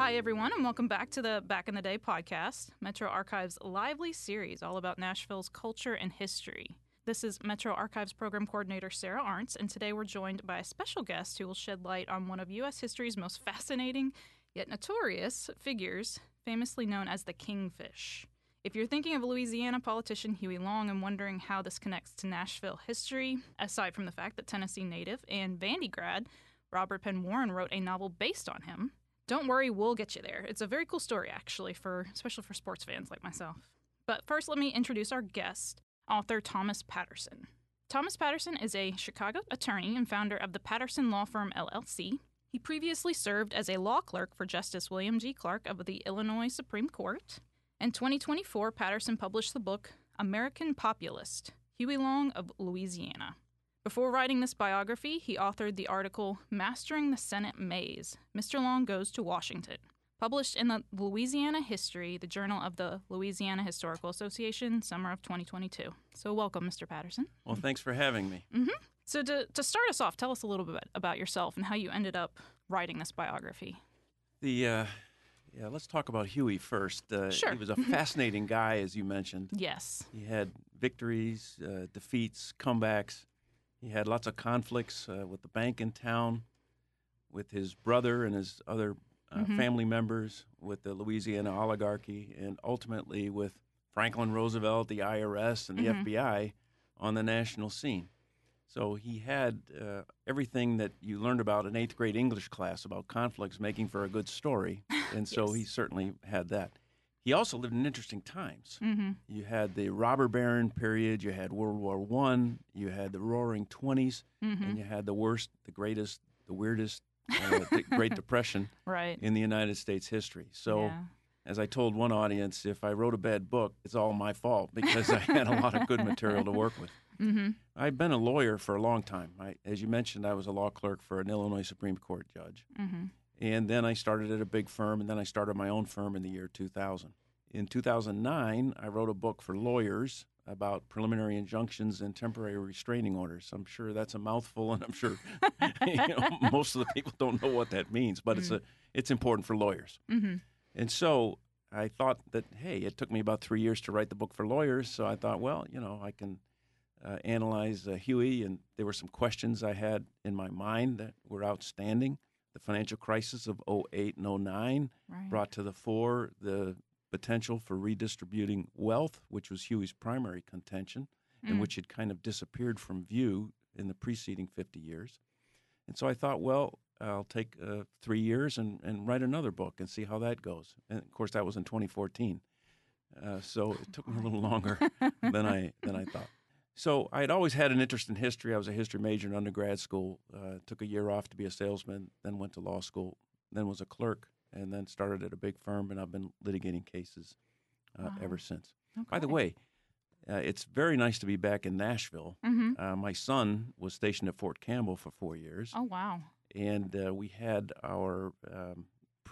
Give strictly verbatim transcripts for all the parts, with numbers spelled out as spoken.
Hi, everyone, and welcome back to the Back in the Day podcast, Metro Archives' lively series all about Nashville's culture and history. This is Metro Archives Program Coordinator Sarah Arntz, and today we're joined by a special guest who will shed light on one of U S history's most fascinating, yet notorious, figures, famously known as the Kingfish. If you're thinking of Louisiana politician Huey Long and wondering how this connects to Nashville history, aside from the fact that Tennessee native and Vandy grad Robert Penn Warren wrote a novel based on him, don't worry, we'll get you there. It's a very cool story, actually, for especially for sports fans like myself. But first, let me introduce our guest, author Thomas Patterson. Thomas Patterson is a Chicago attorney and founder of the Patterson Law Firm, L L C. He previously served as a law clerk for Justice William G. Clark of the Illinois Supreme Court. In twenty twenty-four, Patterson published the book American Populist, Huey Long of Louisiana. Before writing this biography, he authored the article Mastering the Senate Maze, Mister Long Goes to Washington, published in the Louisiana History, the Journal of the Louisiana Historical Association, summer of twenty twenty-two. So welcome, Mister Patterson. Well, thanks for having me. Mm-hmm. So to, to start us off, tell us a little bit about yourself and how you ended up writing this biography. The uh, yeah, let's talk about Huey first. Uh, Sure. He was a fascinating guy, as you mentioned. Yes. He had victories, uh, defeats, comebacks. He had lots of conflicts uh, with the bank in town, with his brother and his other uh, Mhm. family members, with the Louisiana oligarchy, and ultimately with Franklin Roosevelt, the I R S, and the Mhm. F B I on the national scene. So he had uh, everything that you learned about in eighth grade English class about conflicts making for a good story, and so Yes. he certainly had that. He also lived in interesting times. Mm-hmm. You had the robber baron period, you had World War One, you had the Roaring Twenties, Mm-hmm. and you had the worst, the greatest, the weirdest uh, the Great Depression Right. in the United States history. So, Yeah. as I told one audience, if I wrote a bad book, it's all my fault because I had a lot of good material to work with. Mm-hmm. I've been a lawyer for a long time. I, as you mentioned, I was a law clerk for an Illinois Supreme Court judge. Mm-hmm. And then I started at a big firm, and then I started my own firm in the year two thousand. In two thousand nine, I wrote a book for lawyers about preliminary injunctions and temporary restraining orders. I'm sure that's a mouthful, and I'm sure you know, most of the people don't know what that means, but it's a it's important for lawyers. Mm-hmm. And so I thought that, hey, it took me about three years to write the book for lawyers, so I thought, well, you know, I can uh, analyze uh, Huey, and there were some questions I had in my mind that were outstanding. The financial crisis of oh eight and oh nine Right. brought to the fore the potential for redistributing wealth, which was Huey's primary contention, and Mm. which had kind of disappeared from view in the preceding fifty years. And so I thought, well, I'll take uh, three years and, and write another book and see how that goes. And of course, that was in twenty fourteen. Uh, so it took me a little longer than I than I thought. So I had always had an interest in history. I was a history major in undergrad school. Uh, took a year off to be a salesman, then went to law school, then was a clerk, and then started at a big firm. And I've been litigating cases uh, Wow. ever since. Okay. By the way, uh, it's very nice to be back in Nashville. Mm-hmm. Uh, my son was stationed at Fort Campbell for four years, Oh, wow. and uh, we had our um,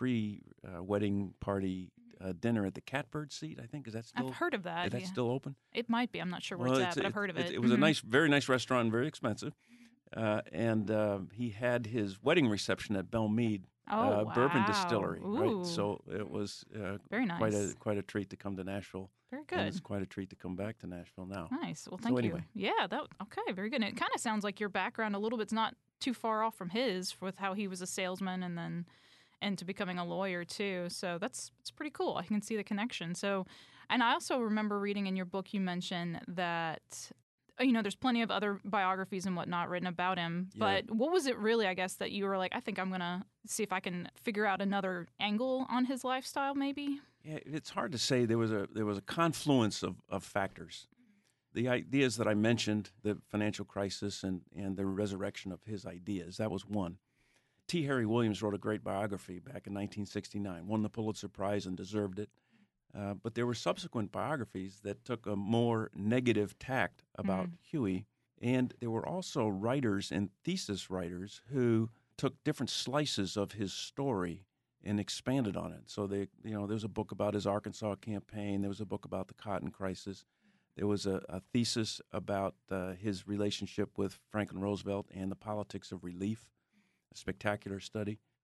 pre-wedding party uh, dinner at the Catbird Seat. I think is that still I've heard of that. is that yeah. still open? It might be. I'm not sure where Well, it's, at, but I've heard of it. It, was a Mhm. nice, very nice restaurant, and very expensive. Uh, and uh, he had his wedding reception at Belle Meade Oh, uh, Bourbon wow. Distillery, Ooh. right? So it was uh, Very nice. quite a quite a treat to come to Nashville. Very And good. it's quite a treat to come back to Nashville now. Nice. Well, So thank anyway. you. Yeah, that okay, very good. And it kind of sounds like your background a little bit's not too far off from his with how he was a salesman and then into becoming a lawyer too. So that's it's pretty cool. I can see the connection. So, and I also remember reading in your book you mentioned that uh, you know there's plenty of other biographies and whatnot written about him. Yeah. But what was it really? I guess that you were like, I think I'm gonna see if I can figure out another angle on his lifestyle, maybe. Yeah, it's hard to say. There was a there was a confluence of, of factors. The ideas that I mentioned, the financial crisis and, and the resurrection of his ideas, that was one. T. Harry Williams wrote a great biography back in nineteen sixty-nine, won the Pulitzer Prize and deserved it. Uh, but there were subsequent biographies that took a more negative tact about Mhm. Huey. And there were also writers and thesis writers who took different slices of his story and expanded on it. So they, you know, there was a book about his Arkansas campaign. There was a book about the cotton crisis. There was a, a thesis about uh, his relationship with Franklin Roosevelt and the politics of relief, a spectacular study.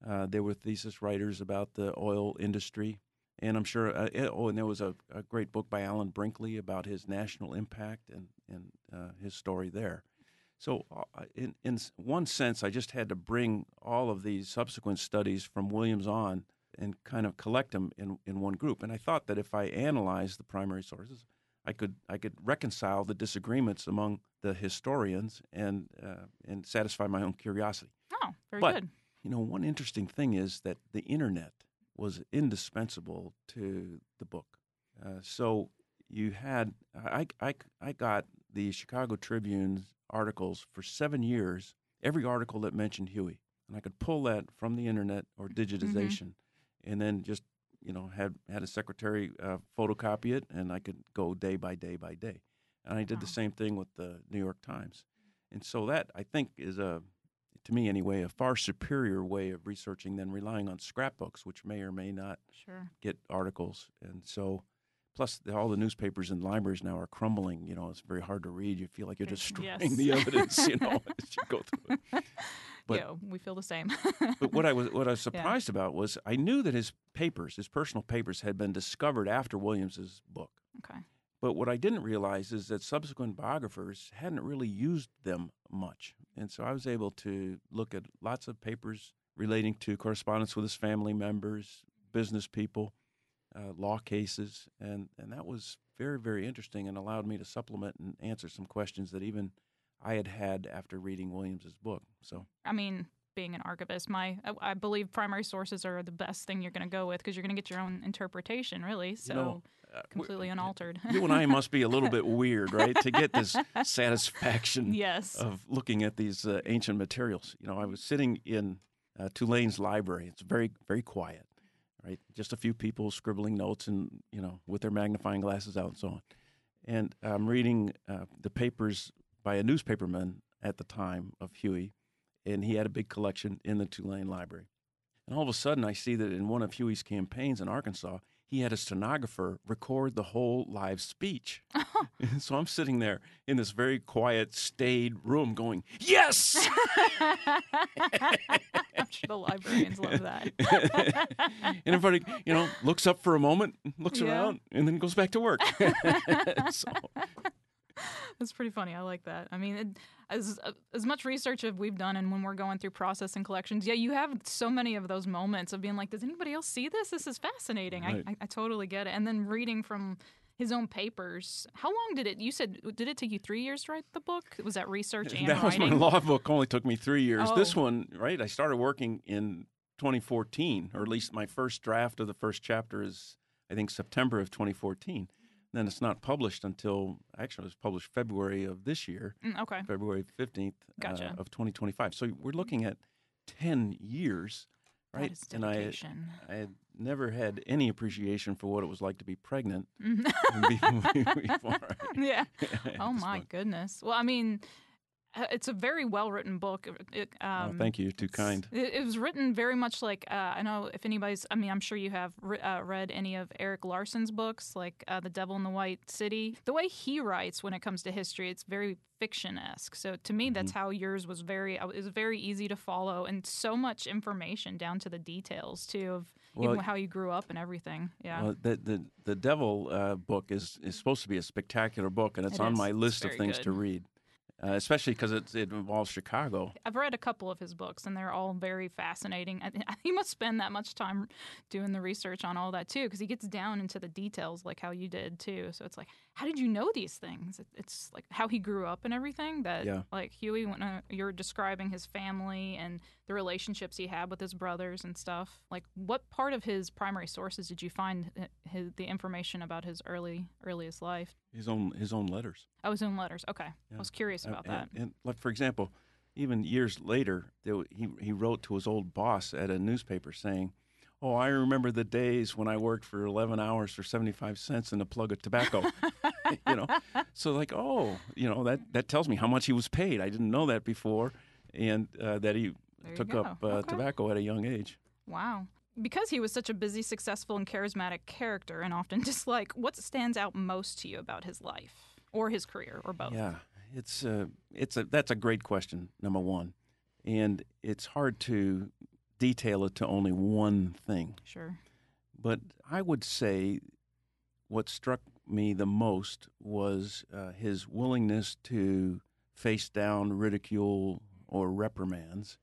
Uh, there were thesis writers about the oil industry. And I'm sure, uh, it, oh, and there was a, a great book by Alan Brinkley about his national impact and, and uh, his story there. So uh, in, in one sense, I just had to bring all of these subsequent studies from Williams on and kind of collect them in, in one group. And I thought that if I analyzed the primary sources, I could I could reconcile the disagreements among the historians and uh, and satisfy my own curiosity. Oh, very but, good. You know, one interesting thing is that the internet was indispensable to the book. Uh, so you had I, I, I got the Chicago Tribune's articles for seven years, every article that mentioned Huey. And I could pull that from the internet or digitization mm-hmm. and then just, you know, had, had a secretary uh, photocopy it, and I could go day by day by day. And I did wow. the same thing with the New York Times. And so that, I think, is a, to me anyway, a far superior way of researching than relying on scrapbooks, which may or may not sure. get articles. And so, plus the, all the newspapers and libraries now are crumbling. You know, it's very hard to read. You feel like you're destroying yes. the evidence, you know, as you go through it. But, yeah, we feel the same. But what I was what I was surprised yeah. about was I knew that his papers, his personal papers, had been discovered after Williams's book. Okay. But what I didn't realize is that subsequent biographers hadn't really used them much. And so I was able to look at lots of papers relating to correspondence with his family members, business people, uh, law cases, and, and that was very, very interesting and allowed me to supplement and answer some questions that even I had had after reading Williams's book. So, I mean, being an archivist, my I, I believe primary sources are the best thing you're going to go with because you're going to get your own interpretation, really. So, you know, uh, completely unaltered. You and I must be a little bit weird, right, to get this satisfaction yes. of looking at these uh, ancient materials. You know, I was sitting in uh, Tulane's library. It's very, very quiet, right? Just a few people scribbling notes and, you know, with their magnifying glasses out and so on. And I'm reading uh, the papers by a newspaperman at the time of Huey, and he had a big collection in the Tulane Library. And all of a sudden, I see that in one of Huey's campaigns in Arkansas, he had a stenographer record the whole live speech. And so I'm sitting there in this very quiet, staid room going, yes! I'm sure the librarians love that. And everybody, you know, looks up for a moment, looks yeah. around, and then goes back to work. So... That's pretty funny. I like that. I mean, it, as as much research as we've done, and when we're going through process and collections, yeah, you have so many of those moments of being like, does anybody else see this? This is fascinating. Right. I, I, I totally get it. And then reading from his own papers. How long did it, you said, did it take you three years to write the book? Was that research and that writing? That was my law book. Only took me three years. Oh. This one, right, I started working in twenty fourteen, or at least my first draft of the first chapter is, I think, September of twenty fourteen. Then it's not published until, actually it was published February of this year, mm, okay. February fifteenth gotcha. uh, of twenty twenty-five. So we're looking at ten years, right? That is dedication. And I, I had never had any appreciation for what it was like to be pregnant Mm-hmm. before. Yeah. Oh, It's my fun. goodness. Well, I mean... It's a very well-written book. It, um, oh, thank you. Too kind. It, it was written very much like, uh, I know if anybody's, I mean, I'm sure you have re- uh, read any of Eric Larson's books, like uh, The Devil in the White City. The way he writes when it comes to history, it's very fiction-esque. So to me, mm-hmm. that's how yours was very, it was very easy to follow and so much information down to the details, too, of well, even how you grew up and everything. Yeah. Well, the, the, the Devil uh, book is, is supposed to be a spectacular book, and it's it on is. my list it's of things good. to read. Uh, especially because it involves Chicago. I've read a couple of his books, and they're all very fascinating. I, I, he must spend that much time doing the research on all that, too, because he gets down into the details like how you did, too. So it's like, how did you know these things? It, it's like how he grew up and everything. That, yeah. like, Huey, when uh, you're describing his family and the relationships he had with his brothers and stuff, like, what part of his primary sources did you find his, the information about his early earliest life? His own his own letters. Oh, his own letters. Okay. Yeah. I was curious about and, that. And, and, like, for example, even years later, there, he, he wrote to his old boss at a newspaper saying, oh, I remember the days when I worked for eleven hours for seventy-five cents and a plug of tobacco. You know, so like, oh, you know, that, that tells me how much he was paid. I didn't know that before, and uh, that he there took go. up uh, okay. tobacco at a young age. Wow. Because he was such a busy, successful, and charismatic character and often disliked, what stands out most to you about his life or his career or both? Yeah, it's a, it's a, that's a great question, number one. And it's hard to detail it to only one thing. Sure. But I would say what struck me the most was uh, his willingness to face down ridicule or reprimands,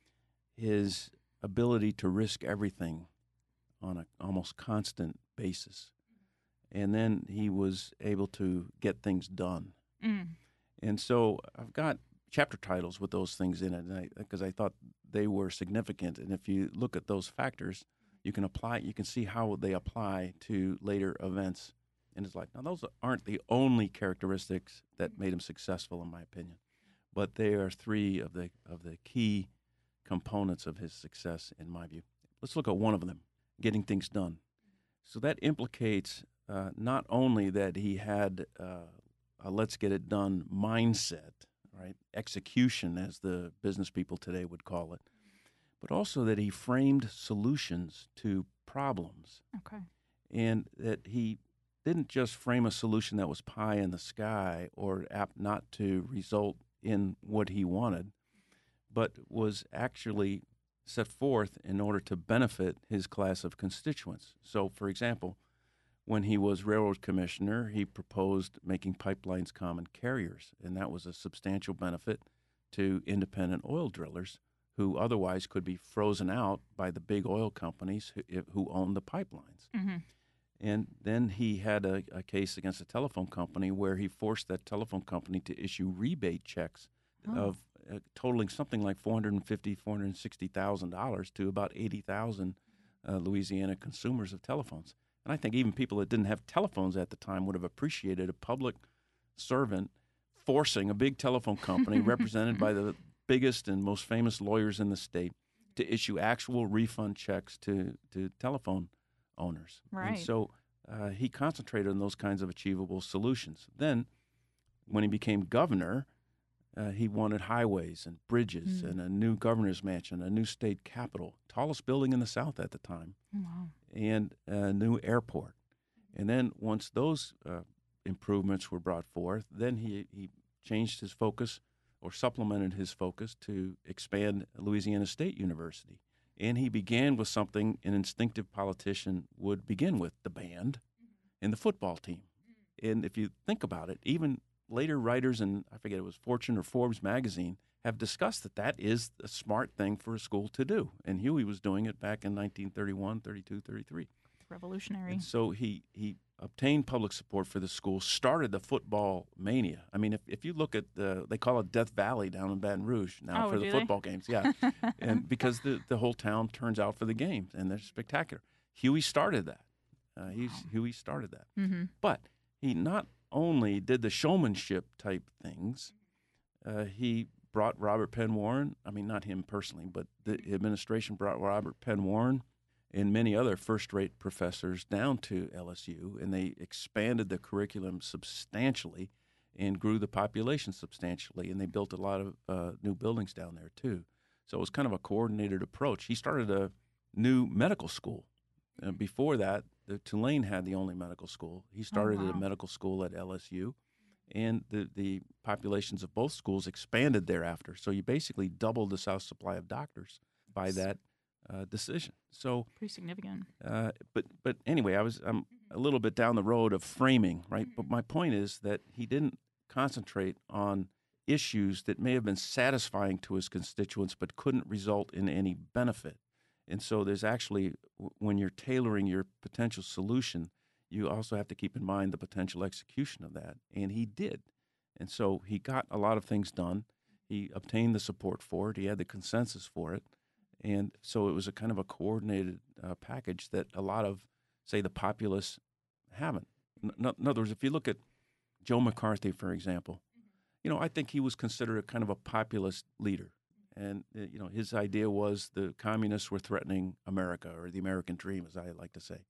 his ability to risk everything on an almost constant basis. And then he was able to get things done. Mm. And so I've got chapter titles with those things in it because I, I thought they were significant. And if you look at those factors, you can apply, you can see how they apply to later events in his life. Now, those aren't the only characteristics that made him successful, in my opinion, but they are three of the of the key components of his success, in my view. Let's look at one of them, getting things done. So that implicates uh, not only that he had uh, a let's get it done mindset, right, execution, as the business people today would call it, but also that he framed solutions to problems. Okay. And that he didn't just frame a solution that was pie in the sky or apt not to result in what he wanted, but was actually set forth in order to benefit his class of constituents. So, for example, when he was railroad commissioner, he proposed making pipelines common carriers, and that was a substantial benefit to independent oil drillers who otherwise could be frozen out by the big oil companies who, who owned the pipelines. Mm-hmm. And then he had a, a case against a telephone company where he forced that telephone company to issue rebate checks Oh. of uh, totaling something like four hundred fifty thousand dollars, four hundred sixty thousand dollars to about eighty thousand uh, Louisiana consumers of telephones. And I think even people that didn't have telephones at the time would have appreciated a public servant forcing a big telephone company represented by the biggest and most famous lawyers in the state to issue actual refund checks to, to telephone owners. Right. And so uh, he concentrated on those kinds of achievable solutions. Then when he became governor, uh, he wanted highways and bridges Mm. and a new governor's mansion, a new state capitol, tallest building in the South at the time, Wow. and a new airport. And then once those uh, improvements were brought forth, then he, he changed his focus or supplemented his focus to expand Louisiana State University. And he began with something an instinctive politician would begin with, the band and the football team. And if you think about it, even later writers in, I forget, it was Fortune or Forbes magazine, have discussed that that is a smart thing for a school to do. And Huey was doing it back in nineteen thirty-one, thirty-two, thirty-three. Revolutionary. And so he, he obtained public support for the school, started the football mania. I mean, if, if you look at the, they call it Death Valley down in Baton Rouge now Oh, for do the they? football games. Yeah. And because the, the whole town turns out for the games, and they're spectacular. Huey started that. Uh, he's, Huey started that. Mm-hmm. But he not only did the showmanship type things, uh, he brought Robert Penn Warren, I mean, not him personally, but the administration brought Robert Penn Warren and many other first-rate professors down to L S U, and they expanded the curriculum substantially and grew the population substantially, and they built a lot of uh, new buildings down there, too. So it was kind of a coordinated approach. He started a new medical school. Uh, before that, the Tulane had the only medical school. He started wow. a medical school at L S U, and the, the populations of both schools expanded thereafter. So you basically doubled the South supply of doctors by that uh, decision. So, Pretty significant. uh, but but anyway, I was I'm a little bit down the road of framing, right? But my point is that he didn't concentrate on issues that may have been satisfying to his constituents but couldn't result in any benefit. And so there's actually, when you're tailoring your potential solution, you also have to keep in mind the potential execution of that. And he did. And so he got a lot of things done. He obtained the support for it. He had the consensus for it. And so it was a kind of a coordinated uh, package that a lot of, say, the populists haven't. In, in other words, if you look at Joe McCarthy, for example, you know, I think he was considered a kind of a populist leader. And, uh, you know, his idea was the communists were threatening America, or the American dream, as I like to say.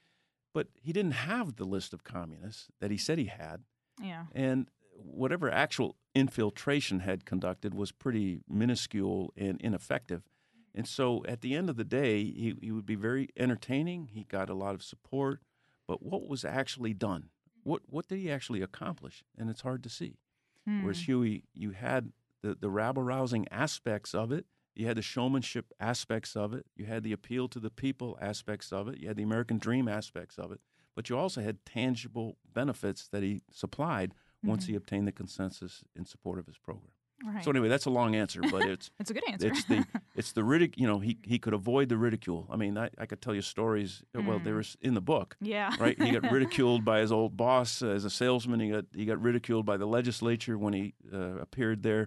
But he didn't have the list of communists that he said he had. Yeah. And whatever actual infiltration had conducted was pretty minuscule and ineffective. And so at the end of the day, he, he would be very entertaining. He got a lot of support. But what was actually done? What what did he actually accomplish? And it's hard to see. Hmm. Whereas Huey, you had the, the rabble-rousing aspects of it, You had the showmanship aspects of it. You had the appeal to the people aspects of it. You had the American dream aspects of it. But you also had tangible benefits that he supplied once Mm-hmm. he obtained the consensus in support of his program. Right. So anyway, that's a long answer, but it's It's a good answer. it's the it's the ridic. You know, he he could avoid the ridicule. I mean, I, I could tell you stories. Well, Mm. there's in the book, Yeah. right? He got ridiculed by his old boss as a salesman. He got he got ridiculed by the legislature when he uh, appeared there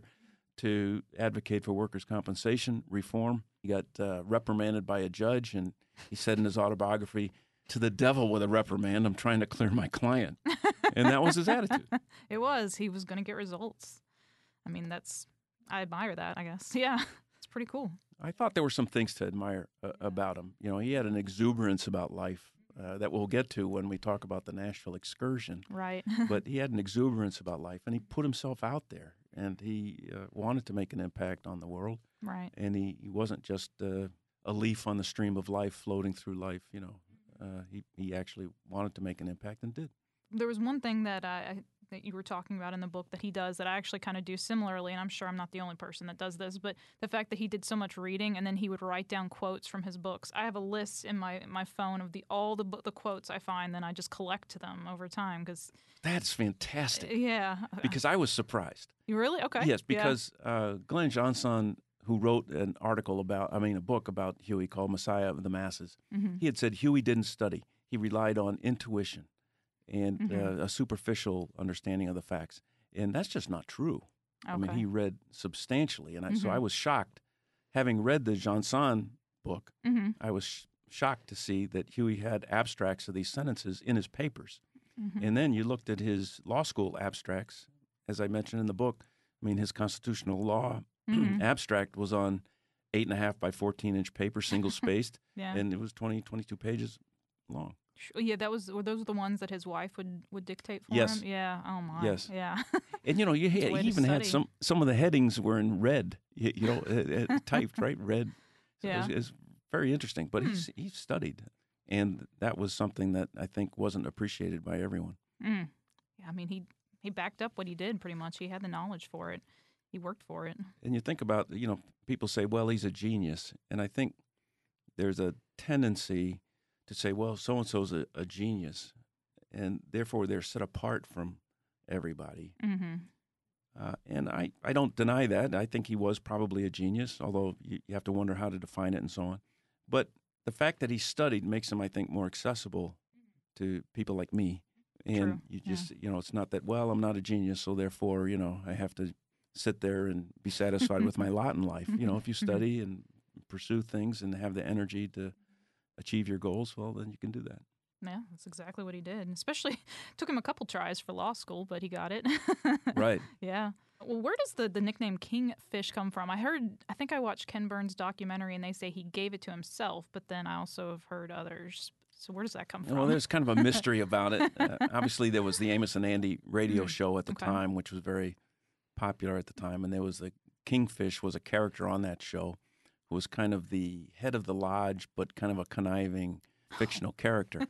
to advocate for workers' compensation reform. He got uh, reprimanded by a judge, and he said in his autobiography, "To the devil with a reprimand. I'm trying to clear my client," and that was his attitude. It was. He was going to get results. I mean, that's, I admire that, I guess. Yeah. It's pretty cool. I thought there were some things to admire uh, about him. You know, he had an exuberance about life uh, that we'll get to when we talk about the Nashville excursion. Right. But he had an exuberance about life, and he put himself out there, and he uh, wanted to make an impact on the world. Right. And he, he wasn't just uh, a leaf on the stream of life floating through life. You know, uh, he he actually wanted to make an impact and did. There was one thing that I, I that you were talking about in the book that he does that I actually kind of do similarly, and I'm sure I'm not the only person that does this, but the fact that he did so much reading and then he would write down quotes from his books. I have a list in my my phone of the all the the quotes I find, then I just collect them over time because That's fantastic. yeah. Because I was surprised. You really? Okay. Yes, Yeah. because uh, Glenn Johnson, who wrote an article about, I mean, a book about Huey called Messiah of the Masses, Mhm. he had said Huey didn't study. He relied on intuition and Mhm. uh, a superficial understanding of the facts. And that's just not true. Okay. I mean, he read substantially. And I, so Mhm. I was shocked. Having read the Johnson book, hmm I was sh- shocked to see that Huey had abstracts of these sentences in his papers. hmm And then you looked at his law school abstracts, as I mentioned in the book. I mean, his constitutional law Mhm. abstract was on eight and a half by fourteen inch paper, single spaced, Yeah. and it was twenty, twenty-two pages long. Sh- Yeah, that was were those were the ones that his wife would, would dictate for Yes. him. Yeah. Oh my. Yes. Yeah. And you know, you It's a had, way he to even had study. some some of the headings were in red, you, you know, uh, uh, typed right red. So Yeah. it was, it's very interesting. But Hmm. he's he studied, and that was something that I think wasn't appreciated by everyone. Mm. Yeah. I mean, he he backed up what he did pretty much. He had the knowledge for it. He worked for it. And you think about, you know, people say, well, he's a genius. And I think there's a tendency to say, well, so and so's a, a genius. And therefore, they're set apart from everybody. Mm-hmm. Uh, and I, I don't deny that. I think he was probably a genius, although you, you have to wonder how to define it and so on. But the fact that he studied makes him, I think, more accessible to people like me. And True. you Yeah. just, you know, it's not that, well, I'm not a genius, so therefore, you know, I have to sit there and be satisfied with my lot in life. You know, if you study and pursue things and have the energy to achieve your goals, well, then you can do that. Yeah, that's exactly what he did. And especially took him a couple tries for law school, but he got it. Right. Yeah. Well, where does the, the nickname Kingfish come from? I heard, I think I watched Ken Burns' documentary and they say he gave it to himself, but then I also have heard others. So where does that come from? Well, there's kind of a mystery about it. Uh, obviously, there was the Amos and Andy radio Mhm. show at the Okay. time, which was very popular at the time. And there was the Kingfish was a character on that show who was kind of the head of the lodge, but kind of a conniving fictional character.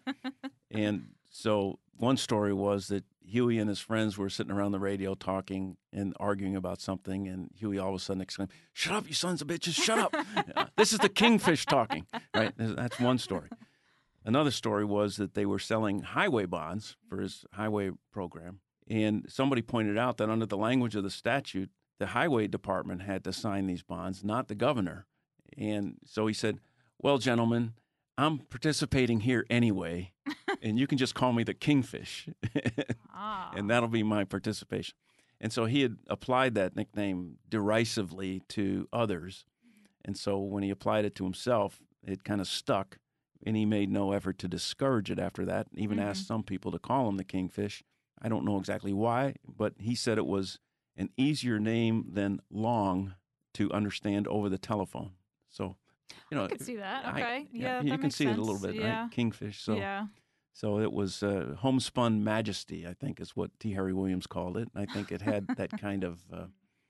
And so one story was that Huey and his friends were sitting around the radio talking and arguing about something, and Huey all of a sudden exclaimed, "Shut up, you sons of bitches, shut up. Uh, This is the Kingfish talking," right? That's one story. Another story was that they were selling highway bonds for his highway program, and somebody pointed out that under the language of the statute, the highway department had to sign these bonds, not the governor. And so he said, "Well, gentlemen, I'm participating here anyway, and you can just call me the Kingfish, ah. and that'll be my participation." And so he had applied that nickname derisively to others. And so when he applied it to himself, it kind of stuck, and he made no effort to discourage it after that, and even Mhm. asked some people to call him the Kingfish. I don't know exactly why, but he said it was an easier name than Long to understand over the telephone. So, you know, I could see that. I- Okay. yeah, yeah, you that can makes see sense. it a little bit, Yeah. right? Kingfish. So, yeah. so it was uh, homespun majesty, I think, is what T. Harry Williams called it. And I think it had that kind of uh,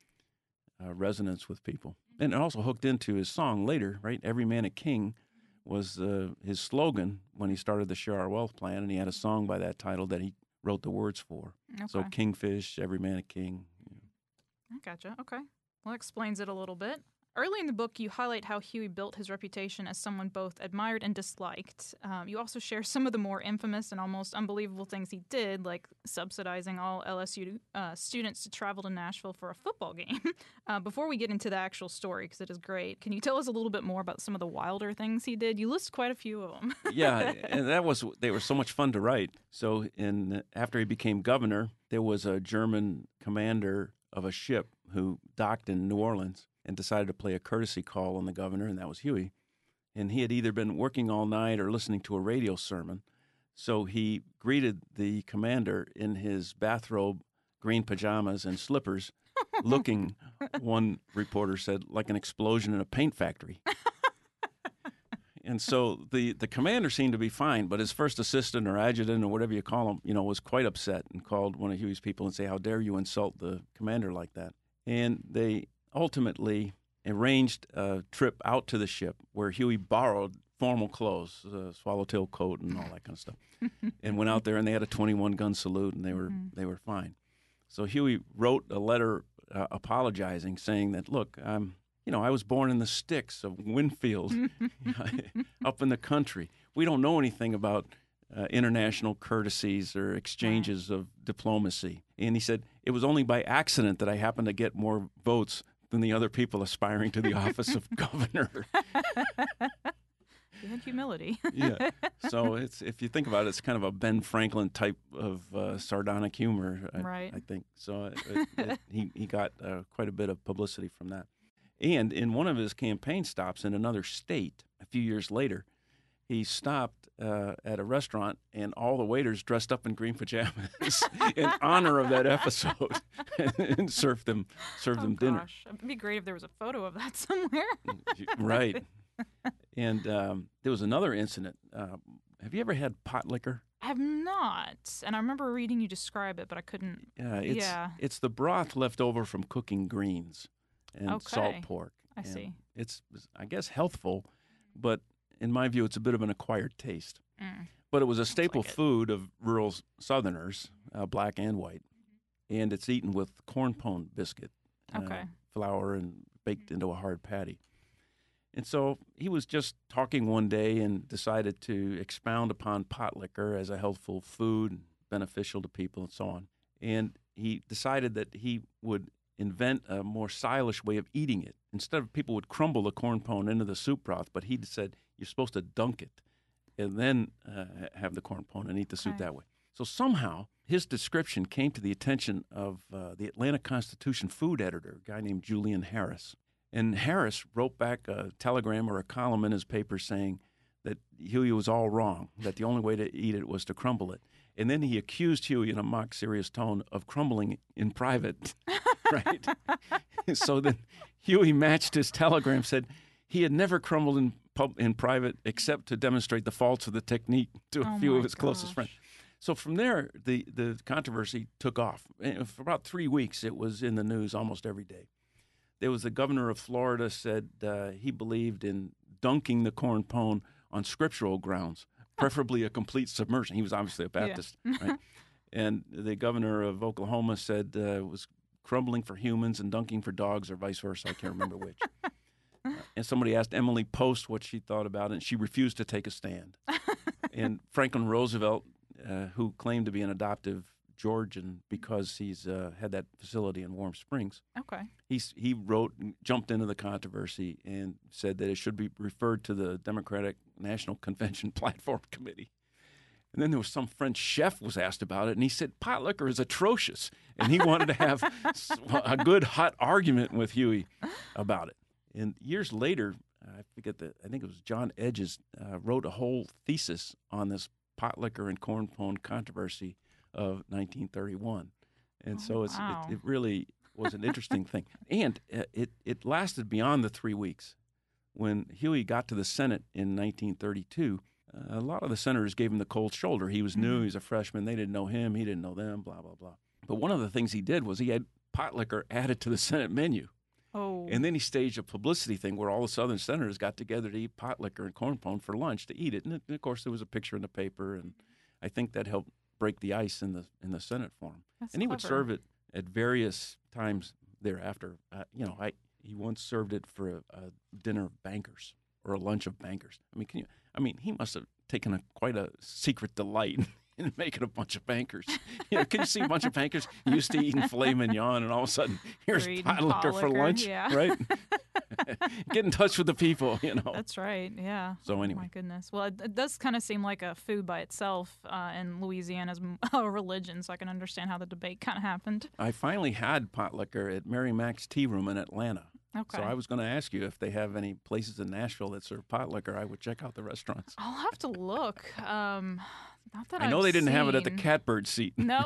uh, resonance with people. And it also hooked into his song later, right? "Every Man a King" was uh, his slogan when he started the Share Our Wealth plan, and he had a song by that title that he wrote the words for. Okay. So Kingfish, "Every Man a King." You know. I gotcha. Okay. Well, that explains it a little bit. Early in the book, you highlight how Huey built his reputation as someone both admired and disliked. Um, you also share some of the more infamous and almost unbelievable things he did, like subsidizing all L S U uh, students to travel to Nashville for a football game. uh, before we get into the actual story, because it is great, can you tell us a little bit more about some of the wilder things he did? You list quite a few of them. Yeah, and that was they were so much fun to write. So, in after he became governor, there was a German commander of a ship who docked in New Orleans and decided to play a courtesy call on the governor, and that was Huey. And he had either been working all night or listening to a radio sermon. So he greeted the commander in his bathrobe, green pajamas, and slippers, looking, one reporter said, like an explosion in a paint factory. And so the, the commander seemed to be fine, but his first assistant or adjutant or whatever you call him, you know, was quite upset and called one of Huey's people and say, "How dare you insult the commander like that?" And they ultimately arranged a trip out to the ship where Huey borrowed formal clothes, a swallowtail coat and all that kind of stuff, and went out there and they had a twenty-one gun salute and they were mm-hmm. they were fine. So Huey wrote a letter uh, apologizing, saying that, "Look, I'm, you know, I was born in the sticks of Winfield, up in the country. We don't know anything about uh, international courtesies or exchanges right. of diplomacy." And he said, "It was only by accident that I happened to get more votes than the other people aspiring to the office of governor." He had humility. Yeah. So it's if you think about it, it's kind of a Ben Franklin type of uh, sardonic humor, I, right. I think. So it, it, it, he, he got uh, quite a bit of publicity from that. And in one of his campaign stops in another state a few years later, he stopped uh, at a restaurant, and all the waiters dressed up in green pajamas in honor of that episode, and served them served oh, them gosh. dinner. It'd be great if there was a photo of that somewhere. Right. And um, there was another incident. Uh, have you ever had pot liquor? I have not, and I remember reading you describe it, but I couldn't. Yeah, it's yeah. it's the broth left over from cooking greens and okay. salt pork. I and see. It's, I guess, healthful, but in my view, it's a bit of an acquired taste. Mm. But it was a staple like food of rural Southerners, uh, black and white, and it's eaten with corn pone biscuit, uh, okay. flour, and baked into a hard patty. And so he was just talking one day and decided to expound upon pot liquor as a healthful food, beneficial to people, and so on. And he decided that he would invent a more stylish way of eating it. Instead of people would crumble the corn pone into the soup broth, but he said you're supposed to dunk it and then uh, have the corn pone and eat the soup okay. that way. So somehow his description came to the attention of uh, the Atlanta Constitution food editor, a guy named Julian Harris. And Harris wrote back a telegram or a column in his paper saying that Huey was all wrong, that the only way to eat it was to crumble it. And then he accused Huey in a mock serious tone of crumbling in private, right? So then Huey matched his telegram, said he had never crumbled in pub, in private except to demonstrate the faults of the technique to a oh few of his gosh. closest friends. So from there, the, the controversy took off. And for about three weeks, it was in the news almost every day. There was the governor of Florida said uh, he believed in dunking the corn pone on scriptural grounds, preferably a complete submersion. He was obviously a Baptist, yeah. right? And the governor of Oklahoma said uh, it was crumbling for humans and dunking for dogs, or vice versa. I can't remember which. Uh, and somebody asked Emily Post what she thought about it, and she refused to take a stand. And Franklin Roosevelt, uh, who claimed to be an adoptive Georgian because he's uh, had that facility in Warm Springs. Okay. He's, he wrote, jumped into the controversy and said that it should be referred to the Democratic National Convention Platform Committee. And then there was some French chef was asked about it, and he said pot liquor is atrocious, and he wanted to have a good hot argument with Huey about it. And years later, I forget the, I think it was John Edges uh, wrote a whole thesis on this pot liquor and corn pone controversy of nineteen thirty-one. And oh, so it's, wow. it, it really was an interesting thing. And uh, it, it lasted beyond the three weeks. When Huey got to the Senate in nineteen thirty-two, uh, a lot of the senators gave him the cold shoulder. He was new, mm-hmm. he was a freshman, they didn't know him, he didn't know them, blah, blah, blah. But one of the things he did was he had pot liquor added to the Senate menu. Oh. And then he staged a publicity thing where all the Southern senators got together to eat pot liquor and corn pone for lunch to eat it. And, of course, there was a picture in the paper, and I think that helped break the ice in the in the Senate for him. That's and he clever. would serve it at various times thereafter. Uh, you know, I he once served it for a, a dinner of bankers or a lunch of bankers. I mean, can you? I mean, he must have taken a quite a secret delight in making a bunch of bankers. You know, can you see a bunch of bankers used to eating filet mignon, and all of a sudden here's pot liquor for lunch, yeah. right? Get in touch with the people, you know. That's right, yeah. So anyway. Oh, my goodness. Well, it, it does kind of seem like a food by itself uh, in Louisiana's a religion, so I can understand how the debate kind of happened. I finally had pot liquor at Mary Mac's Tea Room in Atlanta. Okay. So I was going to ask you if they have any places in Nashville that serve pot liquor. I would check out the restaurants. I'll have to look. Um, not that I I've know they didn't seen. have it at the Catbird seat. No.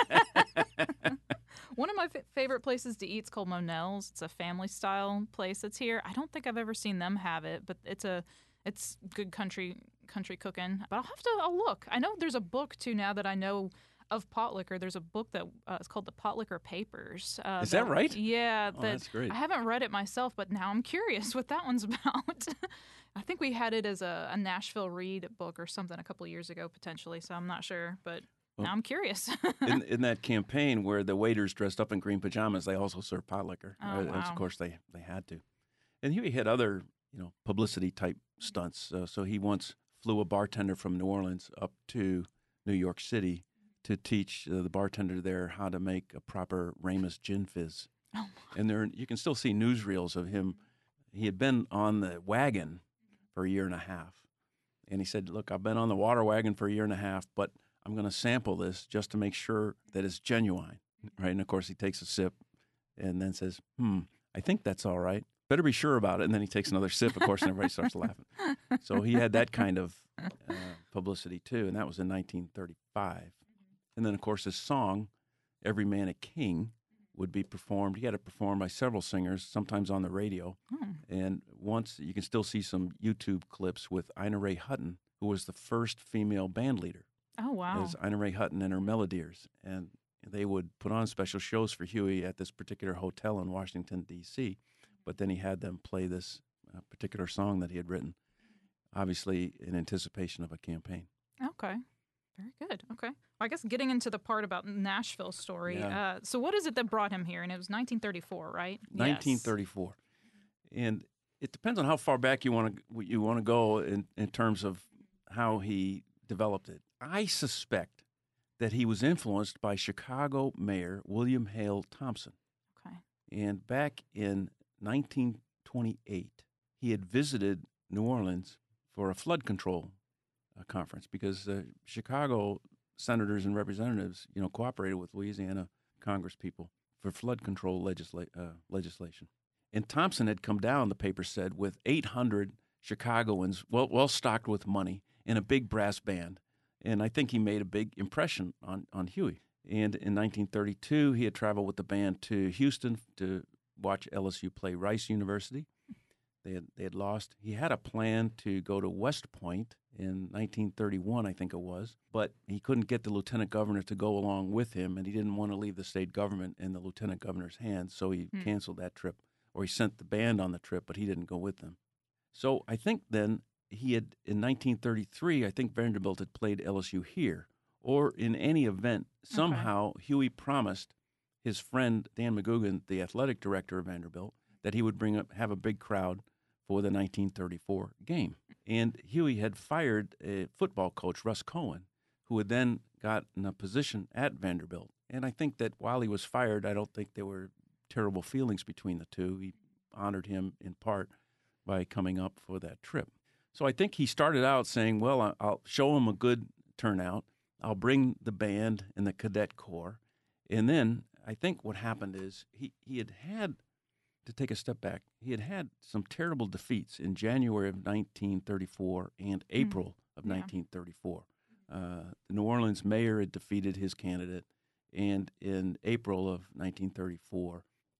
One of my f- favorite places to eat is called Monell's. It's a family-style place that's here. I don't think I've ever seen them have it, but it's a it's good country country cooking. But I'll have to I'll look. I know there's a book too now that I know of pot liquor. There's a book that uh, is called The Pot Liquor Papers. Uh, Is that, that right? Yeah. Oh, that, that's great. I haven't read it myself, but now I'm curious what that one's about. I think we had it as a, a Nashville Read book or something a couple of years ago, potentially, so I'm not sure, but well, now I'm curious. in, in that campaign where the waiters dressed up in green pajamas, they also served pot liquor. Oh, uh, wow. Of course, they, they had to. And he had other, you know, publicity-type stunts. Uh, so he once flew a bartender from New Orleans up to New York City to teach uh, the bartender there how to make a proper Ramus gin fizz. Oh, and there, you can still see newsreels of him. He had been on the wagon for a year and a half. And he said, look, I've been on the water wagon for a year and a half, but I'm going to sample this just to make sure that it's genuine, right? And, of course, he takes a sip and then says, hmm, I think that's all right. Better be sure about it. And then he takes another sip, of course, and everybody starts laughing. So he had that kind of uh, publicity, too, and that was in nineteen thirty-five. And then, of course, his song, Every Man a King, would be performed. He had it performed by several singers, sometimes on the radio. Hmm. And once, you can still see some YouTube clips with Ina Ray Hutton, who was the first female band leader. Oh, wow. As Ina Ray Hutton and her Melodiers. And they would put on special shows for Huey at this particular hotel in Washington, D C But then he had them play this uh, particular song that he had written, obviously in anticipation of a campaign. Okay. Very good. Okay. Well, I guess getting into the part about Nashville's story. Yeah. Uh, so what is it that brought him here? And it was nineteen thirty-four, right? nineteen thirty-four. Yes. And it depends on how far back you want to you want to go in, in terms of how he developed it. I suspect that he was influenced by Chicago Mayor William Hale Thompson. Okay. And back in nineteen twenty-eight, he had visited New Orleans for a flood control uh, conference because uh, Chicago senators and representatives, you know, cooperated with Louisiana Congress people for flood control legisla- uh, legislation. And Thompson had come down, the paper said, with eight hundred Chicagoans, well, well stocked with money, and a big brass band. And I think he made a big impression on, on Huey. And in nineteen thirty-two, he had traveled with the band to Houston to watch L S U play Rice University. They had, they had lost. He had a plan to go to West Point in nineteen thirty-one, I think it was, but he couldn't get the lieutenant governor to go along with him, and he didn't want to leave the state government in the lieutenant governor's hands, so he hmm. canceled that trip. Or he sent the band on the trip, but he didn't go with them. So I think then he had, in nineteen thirty-three, I think Vanderbilt had played L S U here, or in any event, somehow okay. Huey promised his friend Dan McGugan, the athletic director of Vanderbilt, that he would bring up, have a big crowd for the nineteen thirty-four game. And Huey had fired a football coach, Russ Cohen, who had then gotten a position at Vanderbilt. And I think that while he was fired, I don't think there were terrible feelings between the two. He honored him in part by coming up for that trip. So I think he started out saying, well, I'll show him a good turnout. I'll bring the band and the cadet corps. And then I think what happened is he, he had had, to take a step back, he had had some terrible defeats in January of nineteen thirty-four and April mm. of yeah. nineteen thirty-four. Uh, the New Orleans mayor had defeated his candidate, and in April of nineteen thirty-four,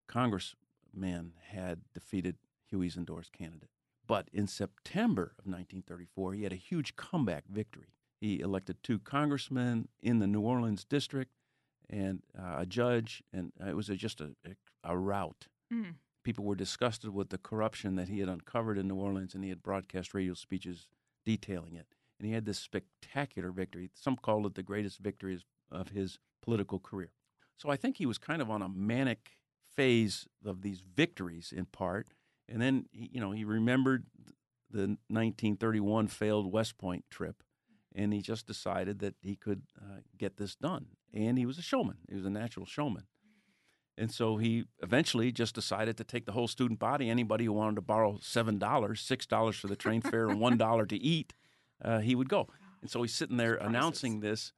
congressmen had defeated Huey's endorsed candidate. But in September of nineteen thirty-four, he had a huge comeback victory. He elected two congressmen in the New Orleans district and uh, a judge, and uh, it was a, just a, a, a rout. Mm. People were disgusted with the corruption that he had uncovered in New Orleans, and he had broadcast radio speeches detailing it. And he had this spectacular victory. Some called it the greatest victory of his political career. So I think he was kind of on a manic phase of these victories in part. And then, he, you know, he remembered the nineteen thirty-one failed West Point trip, and he just decided that he could uh, get this done. And he was a showman. He was a natural showman. And so he eventually just decided to take the whole student body. Anybody who wanted to borrow seven dollars, six dollars for the train fare, and one dollar to eat, uh, he would go. And so he's sitting there Surprises. announcing this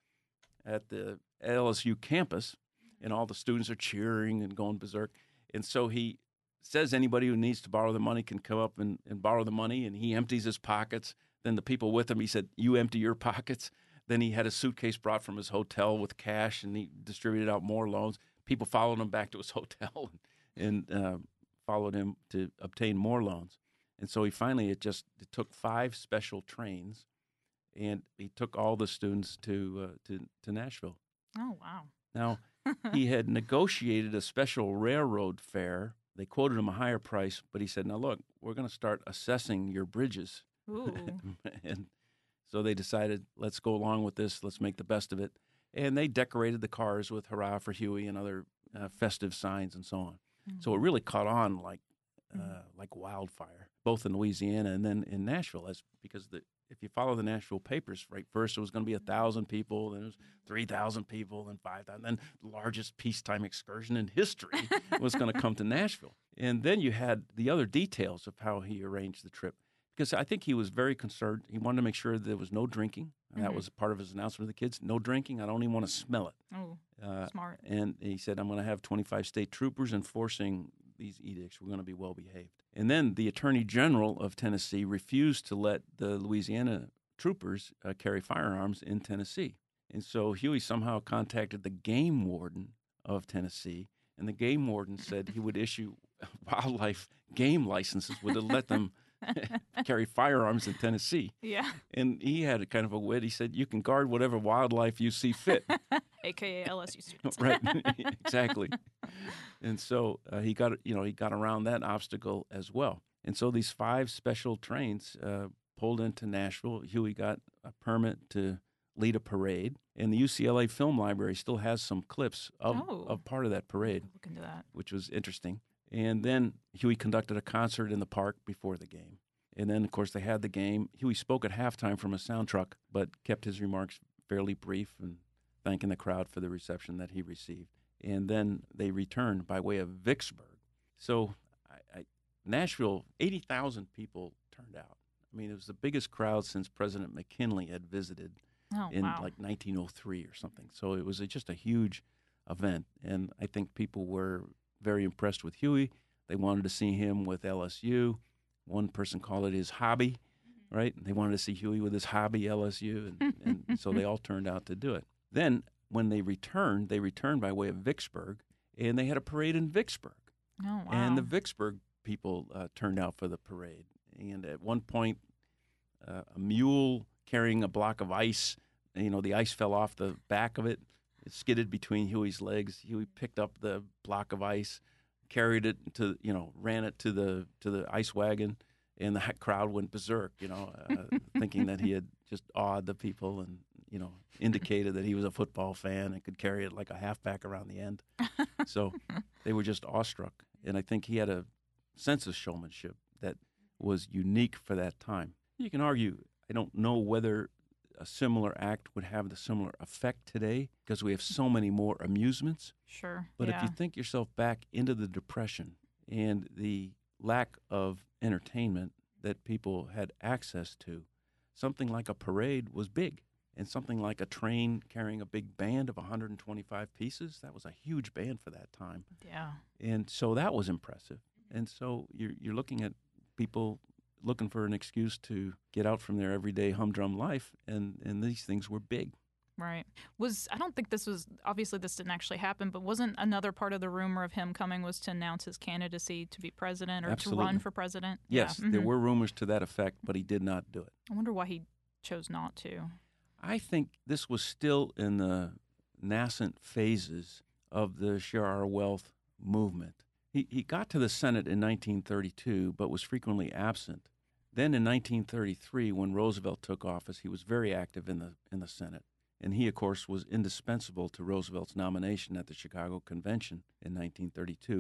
at the L S U campus, and all the students are cheering and going berserk. And so he says anybody who needs to borrow the money can come up and, and borrow the money, and he empties his pockets. Then the people with him, he said, you empty your pockets. Then he had a suitcase brought from his hotel with cash, and he distributed out more loans. People followed him back to his hotel and, and uh, followed him to obtain more loans. And so he finally, it just it took five special trains, and he took all the students to uh, to, to Nashville. Oh, wow. Now, he had negotiated a special railroad fare. They quoted him a higher price, but he said, now, look, we're going to start assessing your bridges. Ooh. And so they decided, let's go along with this. Let's make the best of it. And they decorated the cars with Hurrah for Huey and other uh, festive signs and so on. Mm-hmm. So it really caught on like uh, mm-hmm. like wildfire, both in Louisiana and then in Nashville. That's because the, if you follow the Nashville papers, right, first it was going to be one thousand people, then it was three thousand people, then five thousand. Then the largest peacetime excursion in history was going to come to Nashville. And then you had the other details of how he arranged the trip. Because I think he was very concerned. He wanted to make sure that there was no drinking. And mm-hmm. that was part of his announcement to the kids. No drinking. I don't even want to smell it. Oh, uh, smart. And he said, I'm going to have twenty-five state troopers enforcing these edicts. We're going to be well behaved. And then the Attorney General of Tennessee refused to let the Louisiana troopers uh, carry firearms in Tennessee. And so Huey somehow contacted the game warden of Tennessee. And the game warden said he would issue wildlife game licenses, would have let them carry firearms in Tennessee. Yeah. And he had a kind of a wit. He said, you can guard whatever wildlife you see fit. A K A L S U students. Right. Exactly. And so uh, he got, you know, he got around that obstacle as well. And so these five special trains uh, pulled into Nashville. Huey got a permit to lead a parade. And the U C L A Film Library still has some clips of, oh. of part of that parade. Look into that. Which was interesting. And then Huey conducted a concert in the park before the game. And then, of course, they had the game. Huey spoke at halftime from a sound truck, but kept his remarks fairly brief and thanking the crowd for the reception that he received. And then they returned by way of Vicksburg. So I, I, Nashville, eighty thousand people turned out. I mean, it was the biggest crowd since President McKinley had visited oh, in wow. like nineteen oh three or something. So it was a, just a huge event. And I think people were very impressed with Huey. They wanted to see him with L S U. One person called it his hobby, right? They wanted to see Huey with his hobby, L S U, and, and so they all turned out to do it. Then when they returned, they returned by way of Vicksburg, and they had a parade in Vicksburg. Oh, wow. And the Vicksburg people uh, turned out for the parade. And at one point, uh, a mule carrying a block of ice, you know, the ice fell off the back of it. It skidded between Huey's legs. Huey picked up the block of ice, carried it to, you know, ran it to the to the ice wagon, and the crowd went berserk, you know, uh, thinking that he had just awed the people and, you know, indicated that he was a football fan and could carry it like a halfback around the end. So they were just awestruck. And I think he had a sense of showmanship that was unique for that time. You can argue, I don't know whether a similar act would have the similar effect today because we have so many more amusements. Sure. But yeah. if you think yourself back into the Depression and the lack of entertainment that people had access to, something like a parade was big. And something like a train carrying a big band of one hundred twenty-five pieces, that was a huge band for that time. Yeah. And so that was impressive. And so you're, you're looking at people looking for an excuse to get out from their everyday humdrum life, and, and these things were big. Right. Was I don't think this was, obviously this didn't actually happen, but wasn't another part of the rumor of him coming was to announce his candidacy to be president or Absolutely. to run for president? Yes, yeah. there mm-hmm. were rumors to that effect, but he did not do it. I wonder why he chose not to. I think this was still in the nascent phases of the share our wealth movement. He, he got to the Senate in nineteen thirty-two, but was frequently absent. Then in nineteen thirty-three, when Roosevelt took office, he was very active in the in the Senate. And he, of course, was indispensable to Roosevelt's nomination at the Chicago Convention in nineteen thirty-two.